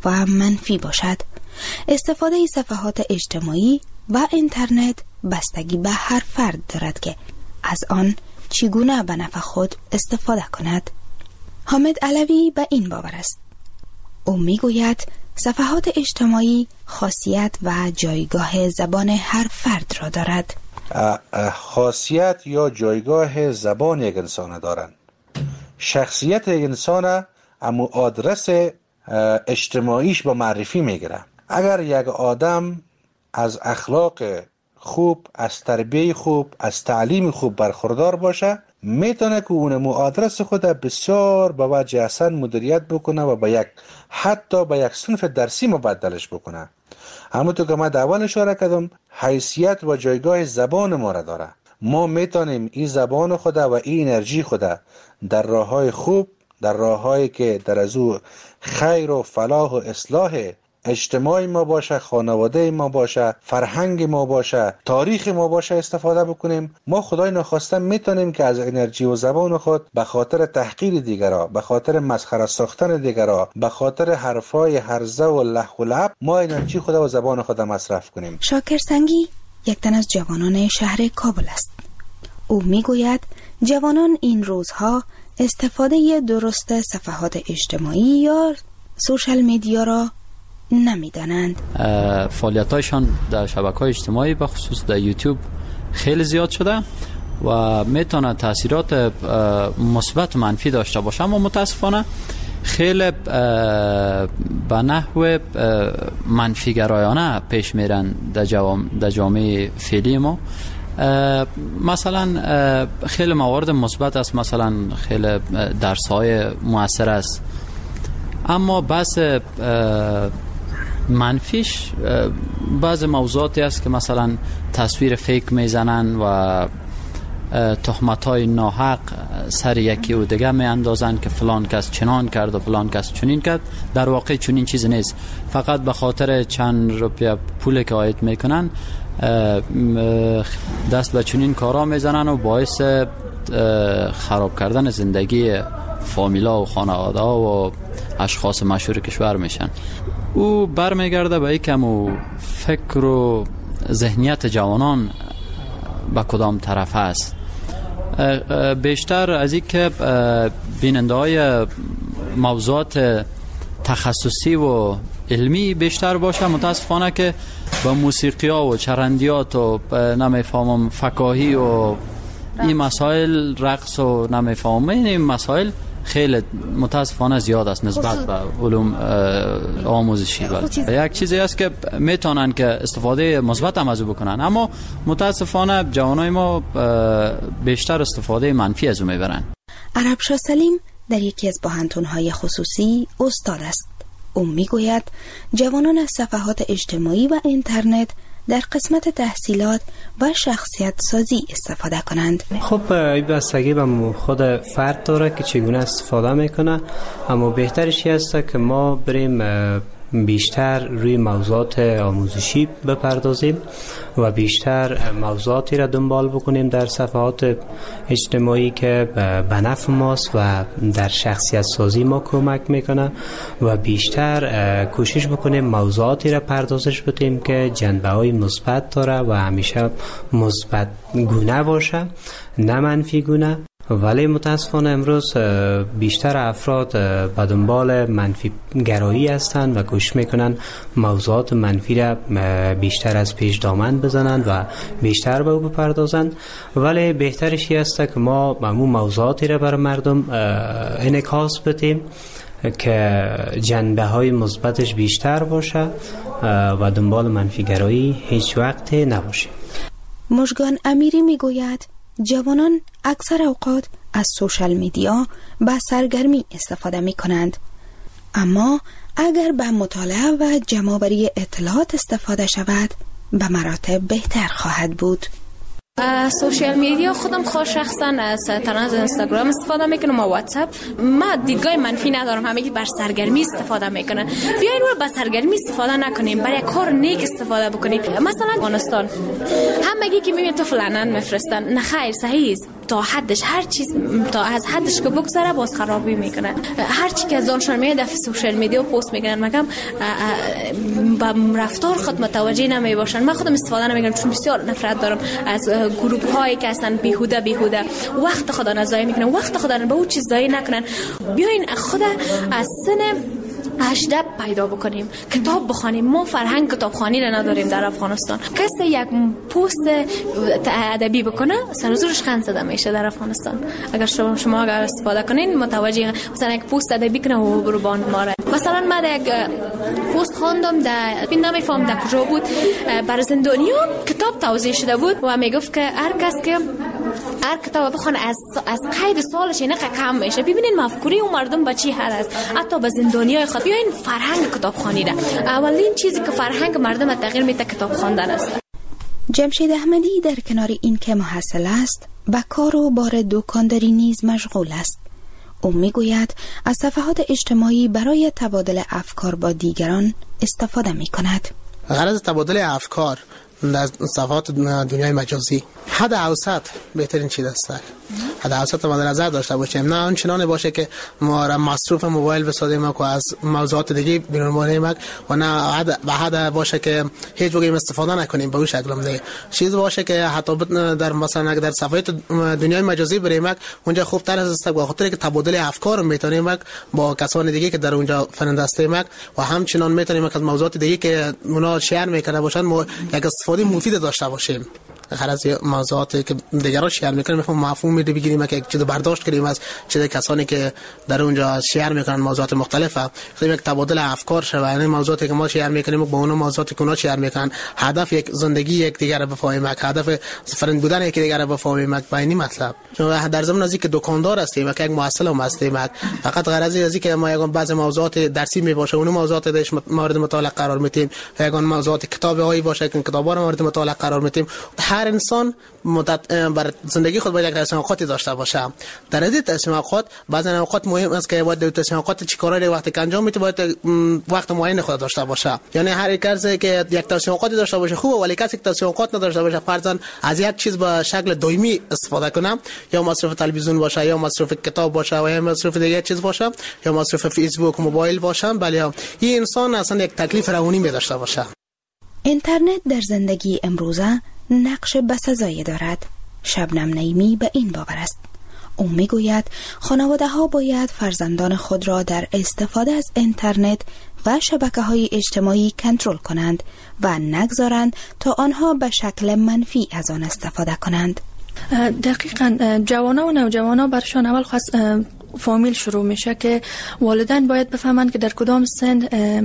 و منفی باشد. استفاده صفحات اجتماعی و اینترنت بستگی به هر فرد دارد که از آن چگونه به نفع خود استفاده کند. حامد علوی به این باور است. او میگوید صفحات اجتماعی خاصیت و جایگاه زبان هر فرد را دارد. خاصیت یا جایگاه زبان یک انسان دارند. شخصیت یک انسان امو آدرس اجتماعیش با معرفی میگیره. اگر یک آدم از اخلاق خوب، از تربیه خوب، از تعلیم خوب برخوردار باشه، میتونه که اون آدرس خود بسیار به وجه احسن مدیریت بکنه و به یک حتی به یک صنف درسی مبدلش بکنه. همونطور که من در اول اشاره کردم، حیثیت و جایگاه زبان ما را داره. ما میتونیم این زبان خود و این انرژی خود در راههای خوب، در راههایی که در از او خیر و فلاح و اصلاح اجتماعی ما باشه، خانواده ما باشه، فرهنگ ما باشه، تاریخ ما باشه استفاده بکنیم. ما خدای نخواسته میتونیم که از انرژی و زبان خود به خاطر تحقیر دیگرها، به خاطر مسخره ساختن دیگرها، به خاطر حرفای هرزه و لح و لعب ما انرژی خود و زبان خود مصرف کنیم. شاکر سنگی یک تن از جوانان شهر کابل است. او میگوید جوانان این روزها استفاده درست صفحات اجتماعی یا سوشال میدیا را نمیدانند. فعالیتایشان در شبکه‌های اجتماعی به خصوص در یوتیوب خیلی زیاد شده و میتونه تاثیرات مثبت منفی داشته باشه، اما متاسفانه خیلی به نحو منفی گرایانه پیش میرن در جوام در جامعه فعلی ما. مثلا خیلی موارد مثبت است، مثلا خیلی درس‌های مؤثر است، اما بس منفیش بعض موضوعاتی است که مثلا تصویر فیک میزنن و تهمت‌های ناحق سر یکی و دیگه می اندازن که فلان کس چنان کرد و فلان کس چنین کرد. در واقع چنین چیزی نیست، فقط به خاطر چند روپیه پول که عاید میکنن دست به چنین کارا میزنن و باعث خراب کردن زندگی فامیلا و خانواده و اشخاص مشهور کشور میشن. او برمیگرده به یکم و فکر و ذهنیت جوانان به کدام طرف است. بیشتر از این که بیننده های موضوعات تخصصی و علمی بیشتر باشه، متاسفانه که به موسیقی ها و چرندیات و نمیفهمم فکاهی و این مسائل، رقص و نمیفهمم این مسائل خیلی متاسفانه زیاد است نسبت به علوم آموزشی. یک چیزی است که میتونن که استفاده مثبت هم از او بکنن، اما متاسفانه جوانای ما بیشتر استفاده منفی از او میبرن. عرب شاه سلیم در یکی از پوهنتون‌های خصوصی استاد است. او میگوید جوانان از صفحات اجتماعی و اینترنت در قسمت تحصیلات و شخصیت سازی استفاده کنند. خب این بستگی به خود فرد داره که چگونه استفاده میکنه، اما بهترش است که ما بریم بیشتر روی موضوعات آموزشی بپردازیم و بیشتر موضوعاتی را دنبال بکنیم در صفحات اجتماعی که به نفع ماست و در شخصیت سازی ما کمک میکنه و بیشتر کوشش بکنیم موضوعاتی را پردازش بدیم که جنبه های مثبت داره و همیشه مثبت گونه باشه، نه منفی گونه. ولی متاسفانه امروز بیشتر افراد به دنبال منفی گرایی هستند و کوشش میکنن موضوعات منفی را بیشتر از پیش دامن بزنند و بیشتر به او بپردازند. ولی بهترش است که ما همون موضوعاتی را بر مردم انعکاس بدیم که جنبه های مثبتش بیشتر باشه و دنبال منفی گرایی هیچ وقت نباشه. مژگان امیری میگوید جوانان اکثر اوقات از سوشال میدیا به سرگرمی استفاده می کنند، اما اگر به مطالعه و جمع‌آوری اطلاعات استفاده شود به مراتب بهتر خواهد بود. سوشال میدیا خودم خود شخصا از تنها از اینستاگرام استفاده میکنم و واتساپ. ما دیدگاه منفی ندارم، همه که بر سرگرمی استفاده میکنن. بیاین رو بر سرگرمی استفاده نکنیم، برای کار نیک استفاده بکنیم. مثلا افغانستان همگی که میبینید تو فلانن میفرستن، نه خیر صحیح است. تا حدش هر چیز تا از حدش که بگذره باز خرابی میکنه. هر چی که از دانشان میاد در سوشال میدیا پست میکنن، مگم با رفتار خود متوجه نمی باشن. من خودم استفاده نمیکنم چون بسیار نفرت دارم از گروه هایی که هستن بیهوده بیهوده وقت خود را ضایع میکنن، وقت خود را به اون چیز ضایع نکنن. بیاین خود از سن هجده پیدا بکنیم، کتاب بخونیم. ما فرهنگ کتابخوانی را نداریم در افغانستان. کسی یک پست ادبی بکنه سر زورش خند زده میشه در افغانستان. اگر شما شما اگر استفاده کنین متوجه مثلا یک پست ادبی کنه و برو باند ماره. مثلا من یک پست خواندم در این نمیفهم در کجا بود، بر زندانیان کتاب توضیح شده بود و میگفت که هر کس که هر کتاب بخونه از از قید سالش اینه کم میشه. ببینین مفکوره اون مردم به چی حد است. حتی به زندانیای خود بیاین فرهنگ کتابخوانی را. اولین چیزی که فرهنگ مردم تغییر میده کتاب خواندن است. جمشید احمدی در کنار این که محصل است، به کار و بار دکانداری نیز مشغول است. او میگوید از صفحات اجتماعی برای تبادل افکار با دیگران استفاده می کند. غرض تبادل افکار در صفحات دنیای مجازی حد اوسط بهترین چیز است. حد اوسط ما در نظر داشته باشیم، نه آنچنان باشه که ما را مصروف موبایل بسازیم و از موضوعات دیگه بیرون بانیم و نه حد به حد باشه که هیچ وقت استفاده نکنیم به اون شکل. دیگه چیز باشه که حتی در مثلا در صفحات دنیای مجازی بریم اونجا خوب تر است به خاطر که تبادل افکار میتونیم با کسان دیگه که در اونجا فرند هستیم و همچنان میتونیم از موضوعات دیگه که اونا شیر میکنه باشن ما یک استفاده مفید داشته باشیم. غرض موضوعاتی که دیگران شیر میکنن میخوام مفهوم میده بگیریم که یک چیز برداشت کنیم از چیز کسانی که در اونجا شیر میکنن موضوعات مختلفه. خیلی یک تبادل افکار شوه. یعنی موضوعاتی که ما شیر میکنیم با اون موضوعاتی که اونا شیر میکنن، هدف یک زندگی یک دیگر رو بفهمیم، هدف فرند بودن یک دیگر رو بفهمیم. با این مطلب چون در زمان ازی که دکاندار هستیم که یک محصل هم هستیم، فقط غرض ازی که ما یگان بعضی موضوعات درسی میباشه اون موضوعات درش مورد مطالعه قرار میدیم، یگان موضوعات کتابی باشه که کتابا رو مورد مطالعه قرار میدیم. هر انسان مدت بر زندگی خود باید یک تصمیم اوقاتی داشته باشه. در این تصمیم اوقات بعضی اوقات مهم است که باید تصمیم اوقات چی کارا رو وقتی که انجام میده باید وقت معین خود داشته باشه. یعنی هر کسی که یک تصمیم اوقاتی داشته باشه خوبه، ولی کسی که تصمیم اوقات نداشته باشه فرضاً از یک چیز به شکل دائمی استفاده کنه، یا مصرف تلویزیون باشه یا مصرف کتاب باشه و یا مصرف دیگه چیز باشه یا مصرف فیسبوک موبایل باشه، بله این انسان اصلا یک تکلیف روانی می داشته باشه. اینترنت در زندگی امروزه نقش بسزایی دارد. شبنم نعیمی به این باور است. او میگوید خانواده ها باید فرزندان خود را در استفاده از اینترنت و شبکه های اجتماعی کنترل کنند و نگذارند تا آنها به شکل منفی از آن استفاده کنند. دقیقاً جوانا و نوجوانا برشان اول خاص فامیل شروع میشه که والدین باید بفهمند که در کدام سن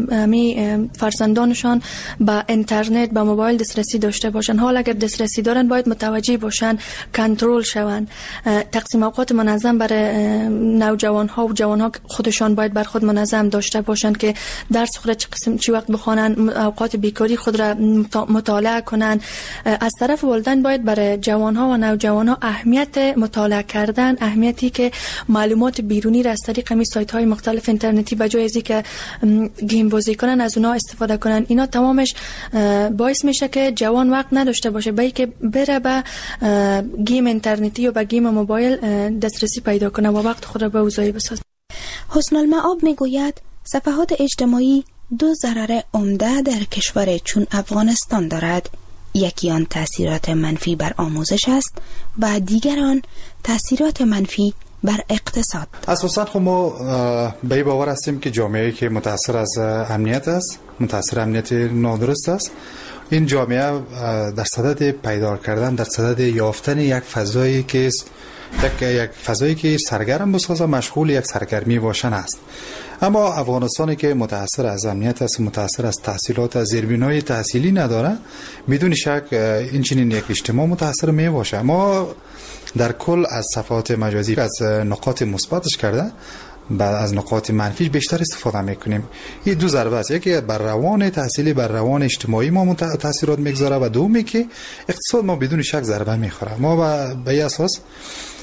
می فرزندانشان با اینترنت با موبایل دسترسی داشته باشن. حالا اگر دسترسی دارن باید متوجه باشن، کنترل شون. تقسیم اوقات منظم برای نوجوان ها و جوان ها خودشان باید بر خود منظم داشته باشند که درس خود چه قسم چی وقت بخوانن، اوقات بیکاری خود را مطالعه کنن. از طرف والدین باید برای جوان ها و نوجوان ها اهمیت مطالعه کردن، اهمیتی که معلومات بیرونی را از طریق می سایت های مختلف اینترنتی به جای ازی که گیم بازی کنن از اونا استفاده کنن. اینا تمامش باعث میشه که جوان وقت نداشته باشه بلکه بره به گیم اینترنتی یا به گیم موبایل دسترسی پیدا کنه و وقت خود را به اوضاعی بسازه. حسن المعاب میگوید صفحات اجتماعی دو ضرر عمده در کشور چون افغانستان دارد. یکی آن تاثیرات منفی بر آموزش است و دیگر آن تاثیرات منفی بر اقتصاد. اساساً خب ما به این باور هستیم که جامعه‌ای که متاثر از امنیت است، متاثر امنیت نادرست است، این جامعه در صدد پیدا کردن، در صدد یافتن یک فضایی که یک یک فضایی که سرگرم بسازه، مشغول یک سرگرمی باشن است. اما افغانستانی که متاثر از امنیت است، متاثر از تحصیلات، از زیربنای تحصیلی نداره، بدون شک این چنین یک اجتماع متاثر می باشه. ما در کل از صفحات مجازی از نقاط مثبتش کرده بعد از نقاط منفیش بیشتر استفاده میکنیم. این دو ضربه است، یکی بر روان تحصیلی، بر روان اجتماعی ما تاثیرات میگذاره و دومی که اقتصاد ما بدون شک ضربه میخوره. ما به این اساس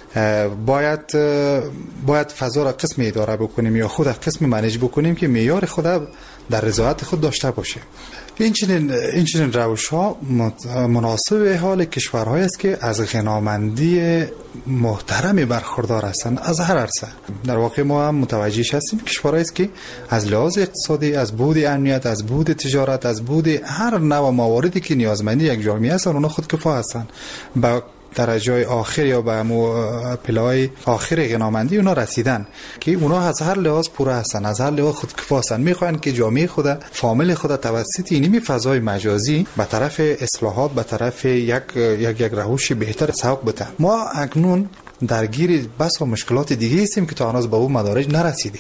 باید باید فضا را قسم اداره بکنیم یا خود قسم منیج بکنیم که معیار خود در رضایت خود داشته باشه. این چنین این چنین روش ها مناسب به حال کشورهایی است که از غنامندی محترمی برخوردار هستند از هر عرصه. در واقع ما هم متوجه هستیم کشورهایی است که از لحاظ اقتصادی، از بعد امنیت، از بعد تجارت، از بعد هر نوع مواردی که نیازمندی یک جامعه هستند اونها خودکفا هستند. با درجه آخر یا به پلای آخر غنامندی اونا رسیدن که اونا از هر لحاظ پوره هستن، از هر لحاظ خودکفا هستن. میخوان که جامعه خود فامیل خود توسط اینمی فضای مجازی به طرف اصلاحات، به طرف یک یک یک روش بهتر سوق بده. ما اکنون درگیر بس و مشکلات دیگه هستیم که تا هنوز به اون مدارج نرسیدیم.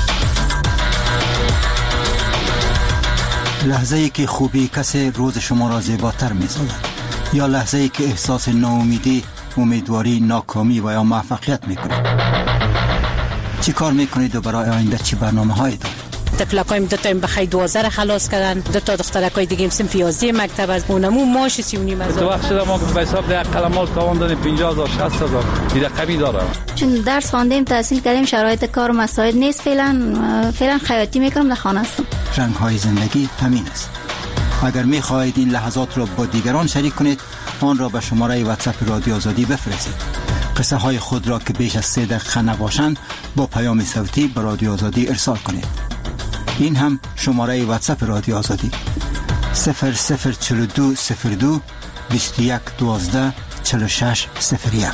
لحظه ای که خوبی کسی روز شما را زیباتر می‌سازد یا لحظه ای که احساس ناامیدی، امیدواری، ناکامی و یا موفقیت میکنید؟ چی کار میکنید و برای آینده چی برنامه هایی دارید؟ تفلقایم دو تا این بخی دوازده خلاص کردن، دو تا دخترکای دیگه هم سنف یازده مکتب از اونمو ماش سی و نیم هزار. تو وقت شده ما به حساب ده قلمال تاوان دادیم پنجاه هزار شصت هزار دیگه کمی داره. چون درس خواندیم، تحصیل کردیم، شرایط کار مساعد نیست. فعلا فعلا خیاطی میکنم، در خانه هستم. رنگ های زندگی همین است. اگر می خواهید این لحظات را با دیگران شریک کنید، آن را به شماره واتساپ رادیو آزادی بفرستید. قصه های خود را که بیش از سه دقیقه نباشند با پیام صوتی به رادیو آزادی ارسال کنید. این هم شماره واتساپ رادیو آزادی صفر صفر چهل و دو صفر دو بیست و یک دوازده چهل و شش صفر یک.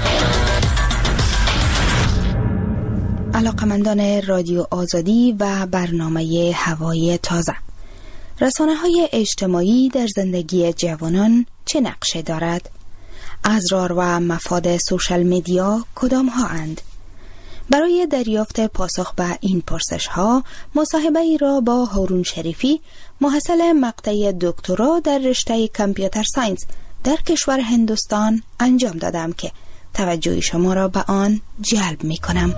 علاقمندان رادیو آزادی و برنامه هوای تازه، رسانه‌های اجتماعی در زندگی جوانان چه نقشه دارد؟ اسرار و مفاد سوشال میدیا کدام ها اند؟ برای دریافت پاسخ به این پرسش ها مصاحبه ای را با هارون شریفی، محصل مقطع دکترا در رشته کامپیوتر ساینس در کشور هندوستان انجام دادم که توجه شما را به آن جلب می کنم.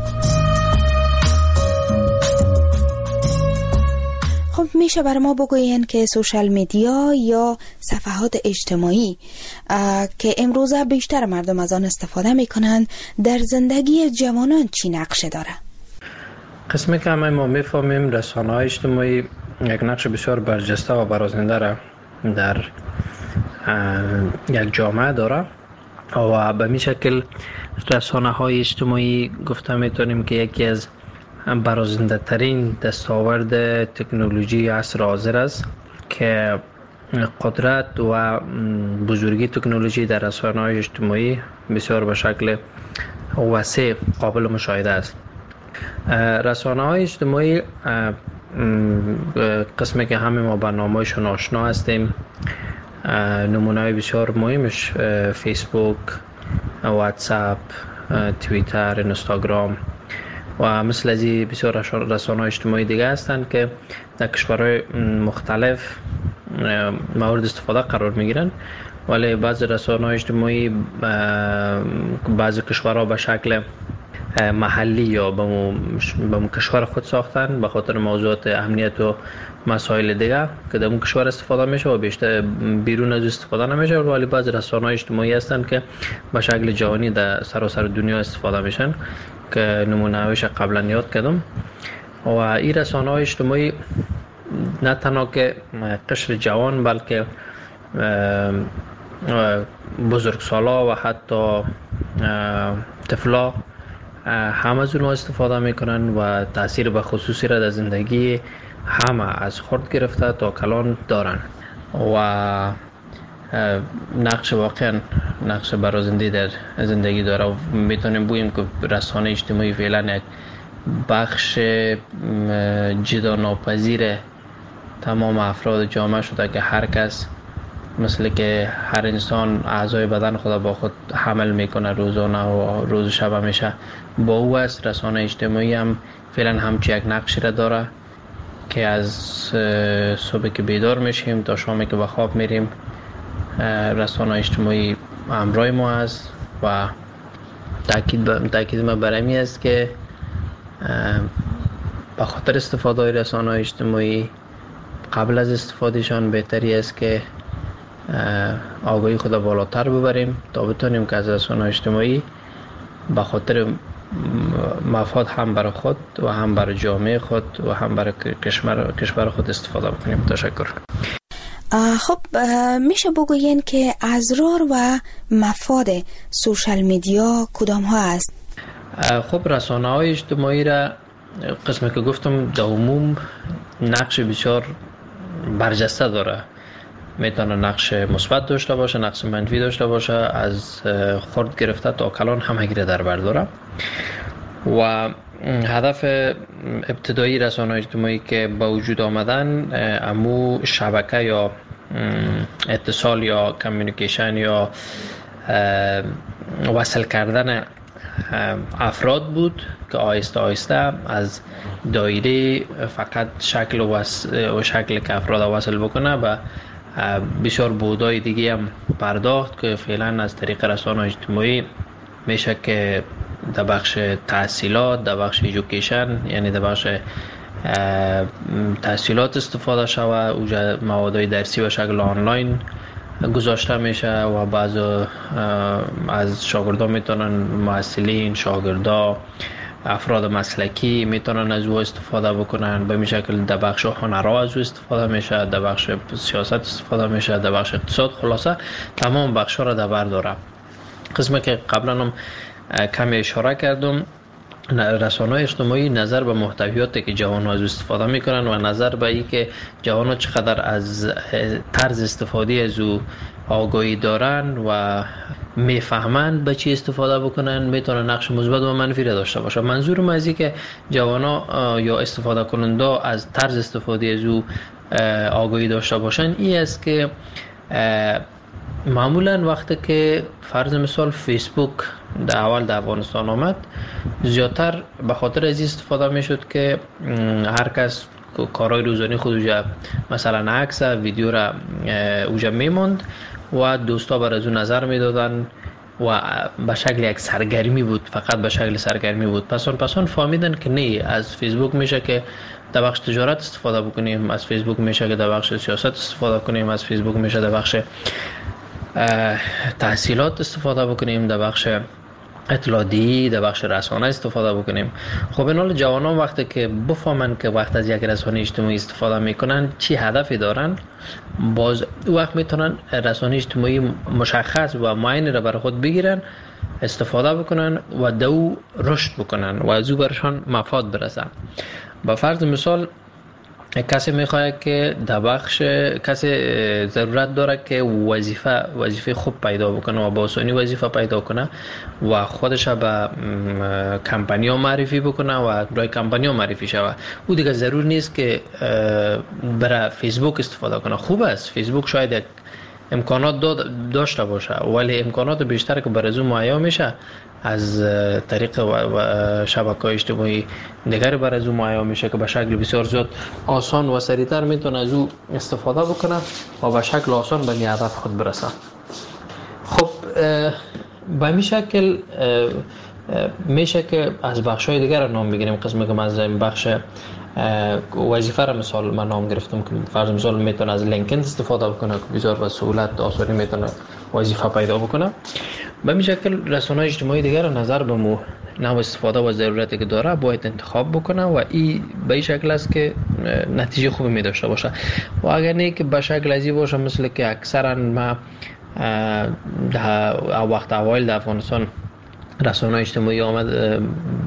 خب میشه بر ما بگوین که سوشال میدیا یا صفحات اجتماعی که امروزه بیشتر مردم از آن استفاده میکنند در زندگی جوانان چی نقشه داره؟ قسمی که همه ما میفهمیم رسانه‌های اجتماعی یک نقش بسیار برجسته و برازنده را در یک جامعه داره و به می شکل رسانه‌های اجتماعی گفته میتونیم که یکی از برازنده ترین دستاورد تکنولوژی عصر حاضر است که قدرت و بزرگی تکنولوژی در رسانه‌های اجتماعی بسیار به شکل وسیع قابل مشاهده است. رسانه‌های اجتماعی قسمی که همه ما برنامه‌شون آشنا هستیم، نمونه‌های بسیار مهمش فیسبوک، واتساپ، توییتر، اینستاگرام و مثل از این بسیار رسانه‌های اجتماعی دیگه هستند که در کشورهای مختلف مورد استفاده قرار میگیرن، ولی بعضی رسانه‌های اجتماعی بعضی کشورها به شکل محلی یا به اون کشور خود ساختن به خاطر موضوعات امنیت و مسائل دیگه که در اون کشور استفاده میشه و بیشتر بیرون از استفاده نمیشه، ولی بعضی رسانه‌های اجتماعی هستند که به شکل جهانی در سراسر دنیا استفاده میشن که نمونه‌هایش قبلا یاد کردم. و این رسانه‌های اجتماعی نه تنها که قشر جوان بلکه بزرگسالا و حتی طفلا همه از اونها استفاده میکنن و تاثیر به خصوصی را در زندگی همه از خرد گرفته تا کلان دارن و نقش واقعا نقش برازنده در زندگی داره و میتونیم بگوییم که رسانه اجتماعی فعلا یک بخش جدا ناپذیر تمام افراد جامعه شده که هر کس مثل که هر انسان اعضای بدن خود با خود حمل میکنه روزانه و روز و شب همیشه با او است. رسانه اجتماعی هم فعلا همچی یک نقشی را داره که از صبح که بیدار میشیم تا شامی که به خواب میریم رسانه اجتماعی همراه ما است و تاکید تاکید ما بر این است که به خاطر استفاده رسانه اجتماعی قبل از استفادهشان بهتری است که آگاهی خود بالاتر ببریم تا بتونیم که از رسانه اجتماعی به خاطر مفاد هم برای خود و هم برای جامعه خود و هم برای کشور کشور خود استفاده بکنیم. تشکر. خب میشه بگوین که اضرار و مفاد سوشال میدیا کدام ها است؟ خب رسانه های اجتماعی را قسمی که گفتم در عموم نقش بسیار برجسته داره. میتونه نقش مثبت داشته باشه، نقش منفی داشته باشه، از خرد گرفته تا کلان همگی را در بر داره. و هدف ابتدایی رسانه اجتماعی که با وجود آمدن امو شبکه یا اتصال یا کمیونیکیشن یا وصل کردن افراد بود که آهسته آهسته از دایره فقط شکل و, و شکل که افراد وصل بکنه و بسیار بودای دیگه هم پرداخت که فعلا از طریق رسانه اجتماعی میشه که در بخش تحصیلات، در بخش ایژوکیشن یعنی در بخش تحصیلات استفاده شوه، اوجا موادهای درسی و شکل آنلاین گذاشته میشه و بعض از شاگردان میتونن، محصلین، شاگردا، افراد مسلکی میتونن از او استفاده بکنن. به این شکل در بخش هنرها از او استفاده میشه، در بخش سیاست استفاده میشه، در بخش اقتصاد، خلاصه تمام بخش ها را در بر داره. قسمی که قبلا هم کمی اشاره کردم، رسانه اجتماعی نظر به محتویاتی که جوان ها از استفاده میکنن و نظر به این که جوان ها چقدر از طرز استفاده از او آگاهی دارن و میفهمند به چی استفاده بکنن، میتونه نقش مثبت و منفی را داشته باشه. منظورم از این که جوان ها یا استفاده کننده از طرز استفاده از او آگاهی داشته باشن این است که معمولا وقتی که فرض مثال فیسبوک در اول در افغانستان آمد، زیادتر به خاطر از استفاده میشد که هر کس کارهای روزانه خود اوجا مثلا عکس ویدیو را اوجا میموند و دوستا بر از اون نظر میدادن و به شکل یک سرگرمی بود، فقط به شکل سرگرمی بود. پسان پسان فهمیدن که نه، از فیسبوک میشه که در بخش تجارت استفاده بکنیم، از فیسبوک میشه که در بخش سیاست استفاده کنیم، از فیسبوک میشه در بخش تحصیلات استفاده بکنیم، در بخش اطلاعاتی، در بخش رسانه استفاده بکنیم. خب این حال جوانان وقتی که بفهمن که وقت از یک رسانه اجتماعی استفاده میکنن چی هدفی دارن، باز وقت میتونن رسانه اجتماعی مشخص و معین را برای خود بگیرن، استفاده بکنن و دو رشد بکنن و از او برشان مفاد برسن. با فرض مثال کسی میخواد که در بخش، کسی ضرورت داره که وظیفه وظیفه خوب پیدا بکنه و با آسانی وظیفه پیدا کنه و خودش به کمپانی‌ها معرفی بکنه و برای کمپانی‌ها معرفی شوه. او دیگه ضرور نیست که برای فیسبوک استفاده کنه. خوب است فیسبوک شاید یک امکانات داشته باشه، ولی امکانات بیشتر که برای او مهیا میشه از طریق شبکه‌های اجتماعی دیگری برای از او مهیا میشه که به شکل بسیار زیاد آسان و سریعتر میتونه از او استفاده بکنه و به شکل آسان به هدف خود برسه. خب به این شکل میشه که از بخش‌های دیگر نام بگیریم. قسمی که از بخش وظیفه را مثال من نام گرفتم که فرض مثال میتونه از لینکدین استفاده بکنه که بسیار به سهولت آسانی میتونه وظیفه پیدا بکنه. به این شکل رسانه‌های اجتماعی دیگر نظر به مو نوع استفاده و ضرورتی که داره باید انتخاب بکنه و این به این شکل است که نتیجه خوبی می داشته باشه. و اگر نه که به شکل ازی باشه مثل که اکثرا ما در وقت اوایل در افغانستان رسانه اجتماعی آمد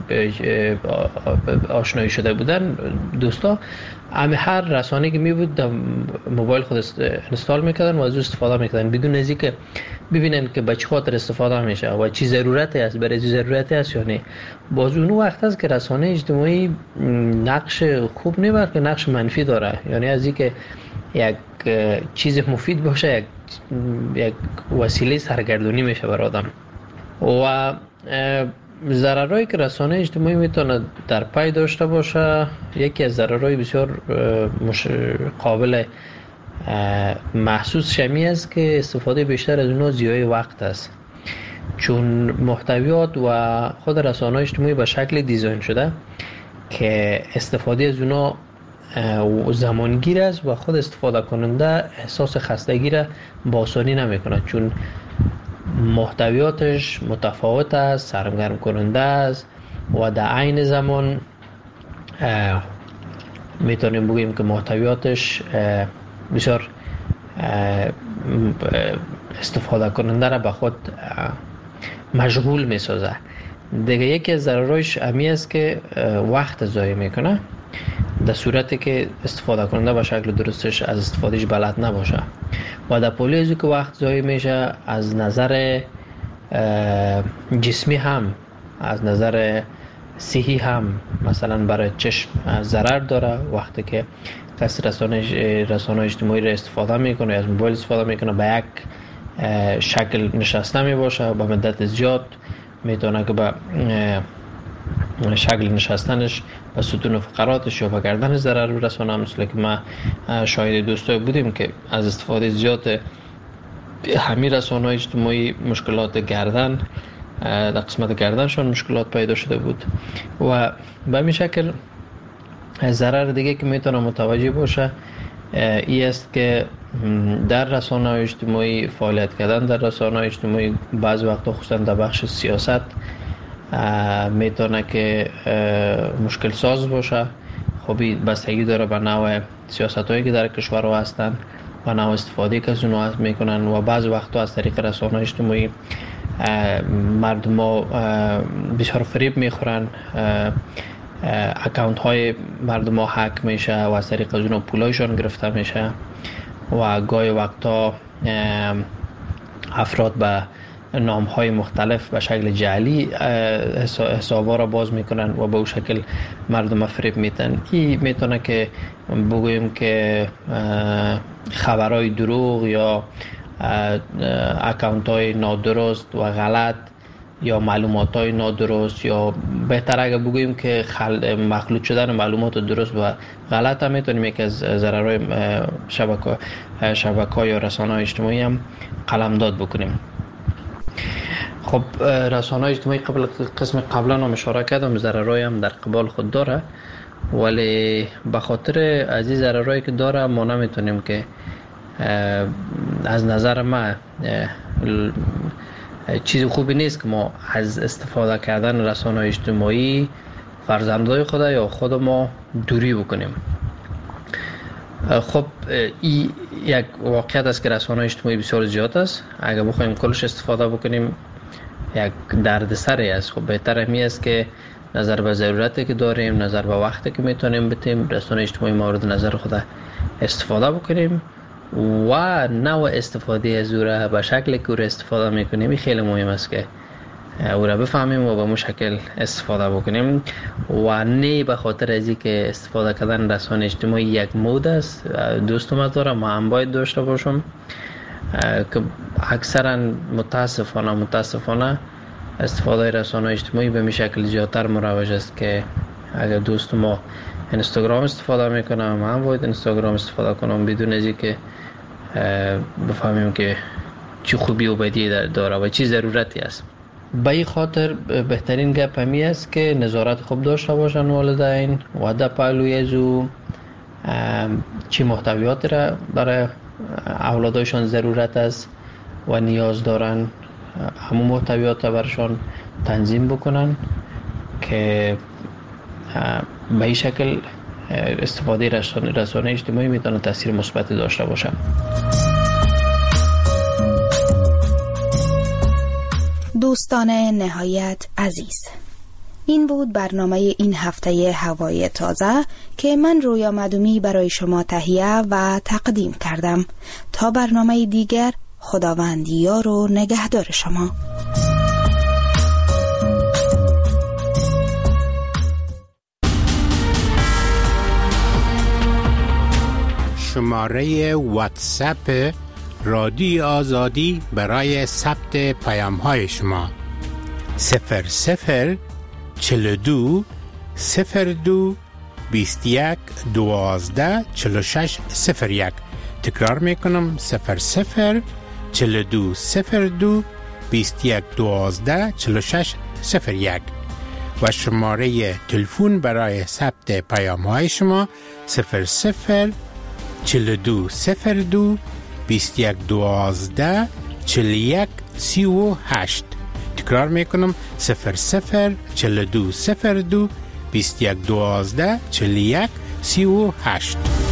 آشنایی شده بودن دوستا، همه هر رسانه که می بود در موبایل خود اینستال میکردن و از او استفاده میکردن بدون از اینکه ببینن که به چه خاطر استفاده میشه و چی ضرورتی است، برای چی ضرورتی است یا نه. باز اون وقت است که رسانه اجتماعی نقش خوب نه بلکه نقش منفی داره. یعنی از اینکه یک چیز مفید باشه یک یک وسیله سرگردانی میشه برای آدم. و ضررهایی که رسانه اجتماعی میتونه در پی داشته باشه، یکی از ضررهای بسیار مش... قابل محسوس شمی است که استفاده بیشتر از اونها ضیاع وقت است، چون محتویات و خود رسانه اجتماعی به شکل دیزاین شده که استفاده از اونها زمانگیر است و خود استفاده کننده احساس خستگی را با آسانی نمیکنه، چون محتویاتش متفاوت است، سرگرم کننده است و در عین زمان میتونیم بگوییم که محتویاتش بسیار استفاده کننده را به خود مشغول میسازه. دیگه یکی از ضررش امی است که وقت ضایع میکنه، در صورتی که استفاده کننده به شکل درستش از استفادهش بلد نباشه. و در پولی ازی که وقت ضایع میشه، از نظر جسمی هم، از نظر صحی هم، مثلا برای چشم ضرر داره. وقتی که کسی رسانه رسانه اجتماعی را استفاده میکنه، از موبایل استفاده میکنه، به یک شکل نشسته میباشه، با مدت زیاد میتونه که به شکل نشستنش و ستون فقراتش یا به گردنش ضرر برسونه. مثل که ما شاهد دوستای بودیم که از استفاده زیاد همین رسانه اجتماعی مشکلات گردن، در قسمت گردنشان مشکلات پیدا شده بود. و به این شکل ضرر دیگه که میتونه متوجه باشه ای است که در رسانه اجتماعی فعالیت کردن، در رسانه اجتماعی بعض وقتا خصوصا در بخش سیاست میتونه که مشکل ساز باشه. خب بستگی داره به نوع سیاست هایی که در کشور هستن و نوع استفاده که از اونها میکنن. و بعض وقتا از طریق رسانه اجتماعی مردم ها بسیار فریب میخورن، اکاونت های مردم ها هک میشه و از طریق از اونها پولایشان گرفته میشه و گاهی وقتا افراد به نام های مختلف به شکل جعلی حسابا را باز میکنن و به اون شکل مردم فریب میتن. این میتونه که بگوییم که خبرهای دروغ یا اکاونت های نادرست و غلط یا معلومات های نادرست، یا بهتر اگه بگوییم که خل... مخلوط شدن معلومات درست و غلط هم میتونیم یکی از ضررهای شبکه شبکه یا رسانه اجتماعی هم قلمداد بکنیم. خب رسانه اجتماعی قبل قسم قبلا هم اشاره کردم ضررهای هم در قبال خود داره، ولی به خاطر از این ضررهایی که داره ما نمیتونیم که از نظر ما چیز خوبی نیست که ما از استفاده کردن رسانه اجتماعی فرزندای خود یا خود ما دوری بکنیم. خب این یک واقعیت است که رسانه اجتماعی بسیار زیاد است. اگر بخوایم کلش استفاده بکنیم یک دردسری است. خب بهتر همی است که نظر به ضرورتی که داریم، نظر به وقتی که میتونیم بتیم، رسانه اجتماعی مورد نظر خود استفاده بکنیم و نوع استفاده از او را به شکلی که او را استفاده میکنیم این خیلی مهم است که او را بفهمیم و به مو شکل استفاده بکنیم و نه به خاطر از اینکه استفاده کردن رسانه اجتماعی یک مود است. دوستم از دارم ما هم باید داشته باشم که اکثرا متاسفانه متاسفانه استفاده رسانه اجتماعی به می شکل زیادتر مروج است که اگر دوست ما اینستاگرام استفاده میکنم ما هم باید اینستاگرام استفاده کنم بدون از اینکه بفهمیم که چی خوبی و بدی داره و چی ضرورتی است. به این خاطر بهترین گپ همی است که نظارت خوب داشته باشن والدین و در پهلوی از او چی محتویات را برای اولادایشان ضرورت است و نیاز دارن همون محتویات را برشان تنظیم بکنن که به این شکل استفاده رسانه, رسانه اجتماعی میتونه تاثیر مثبت داشته باشه. دوستان نهایت عزیز، این بود برنامه این هفته هوای تازه که من رویا مدومی برای شما تهیه و تقدیم کردم. تا برنامه دیگر، خداوند یار و نگهدار شما. شماره واتساپ رادیو آزادی برای ثبت پیام های شما صفر صفر چل دو صفر دو بیست یک دوازده چل شش صفر یک. تکرار میکنم صفر صفر چل دو صفر دو بیست یک دوازده چل شش صفر یک و شماره تلفن برای ثبت پیام های شما صفر صفر چل دو صفر دو بیست یک دوازده چل یک سی و هشت. تکرار میکنم صفر صفر چل دو صفر دو بیست یک دوازده چل یک سی و هشت.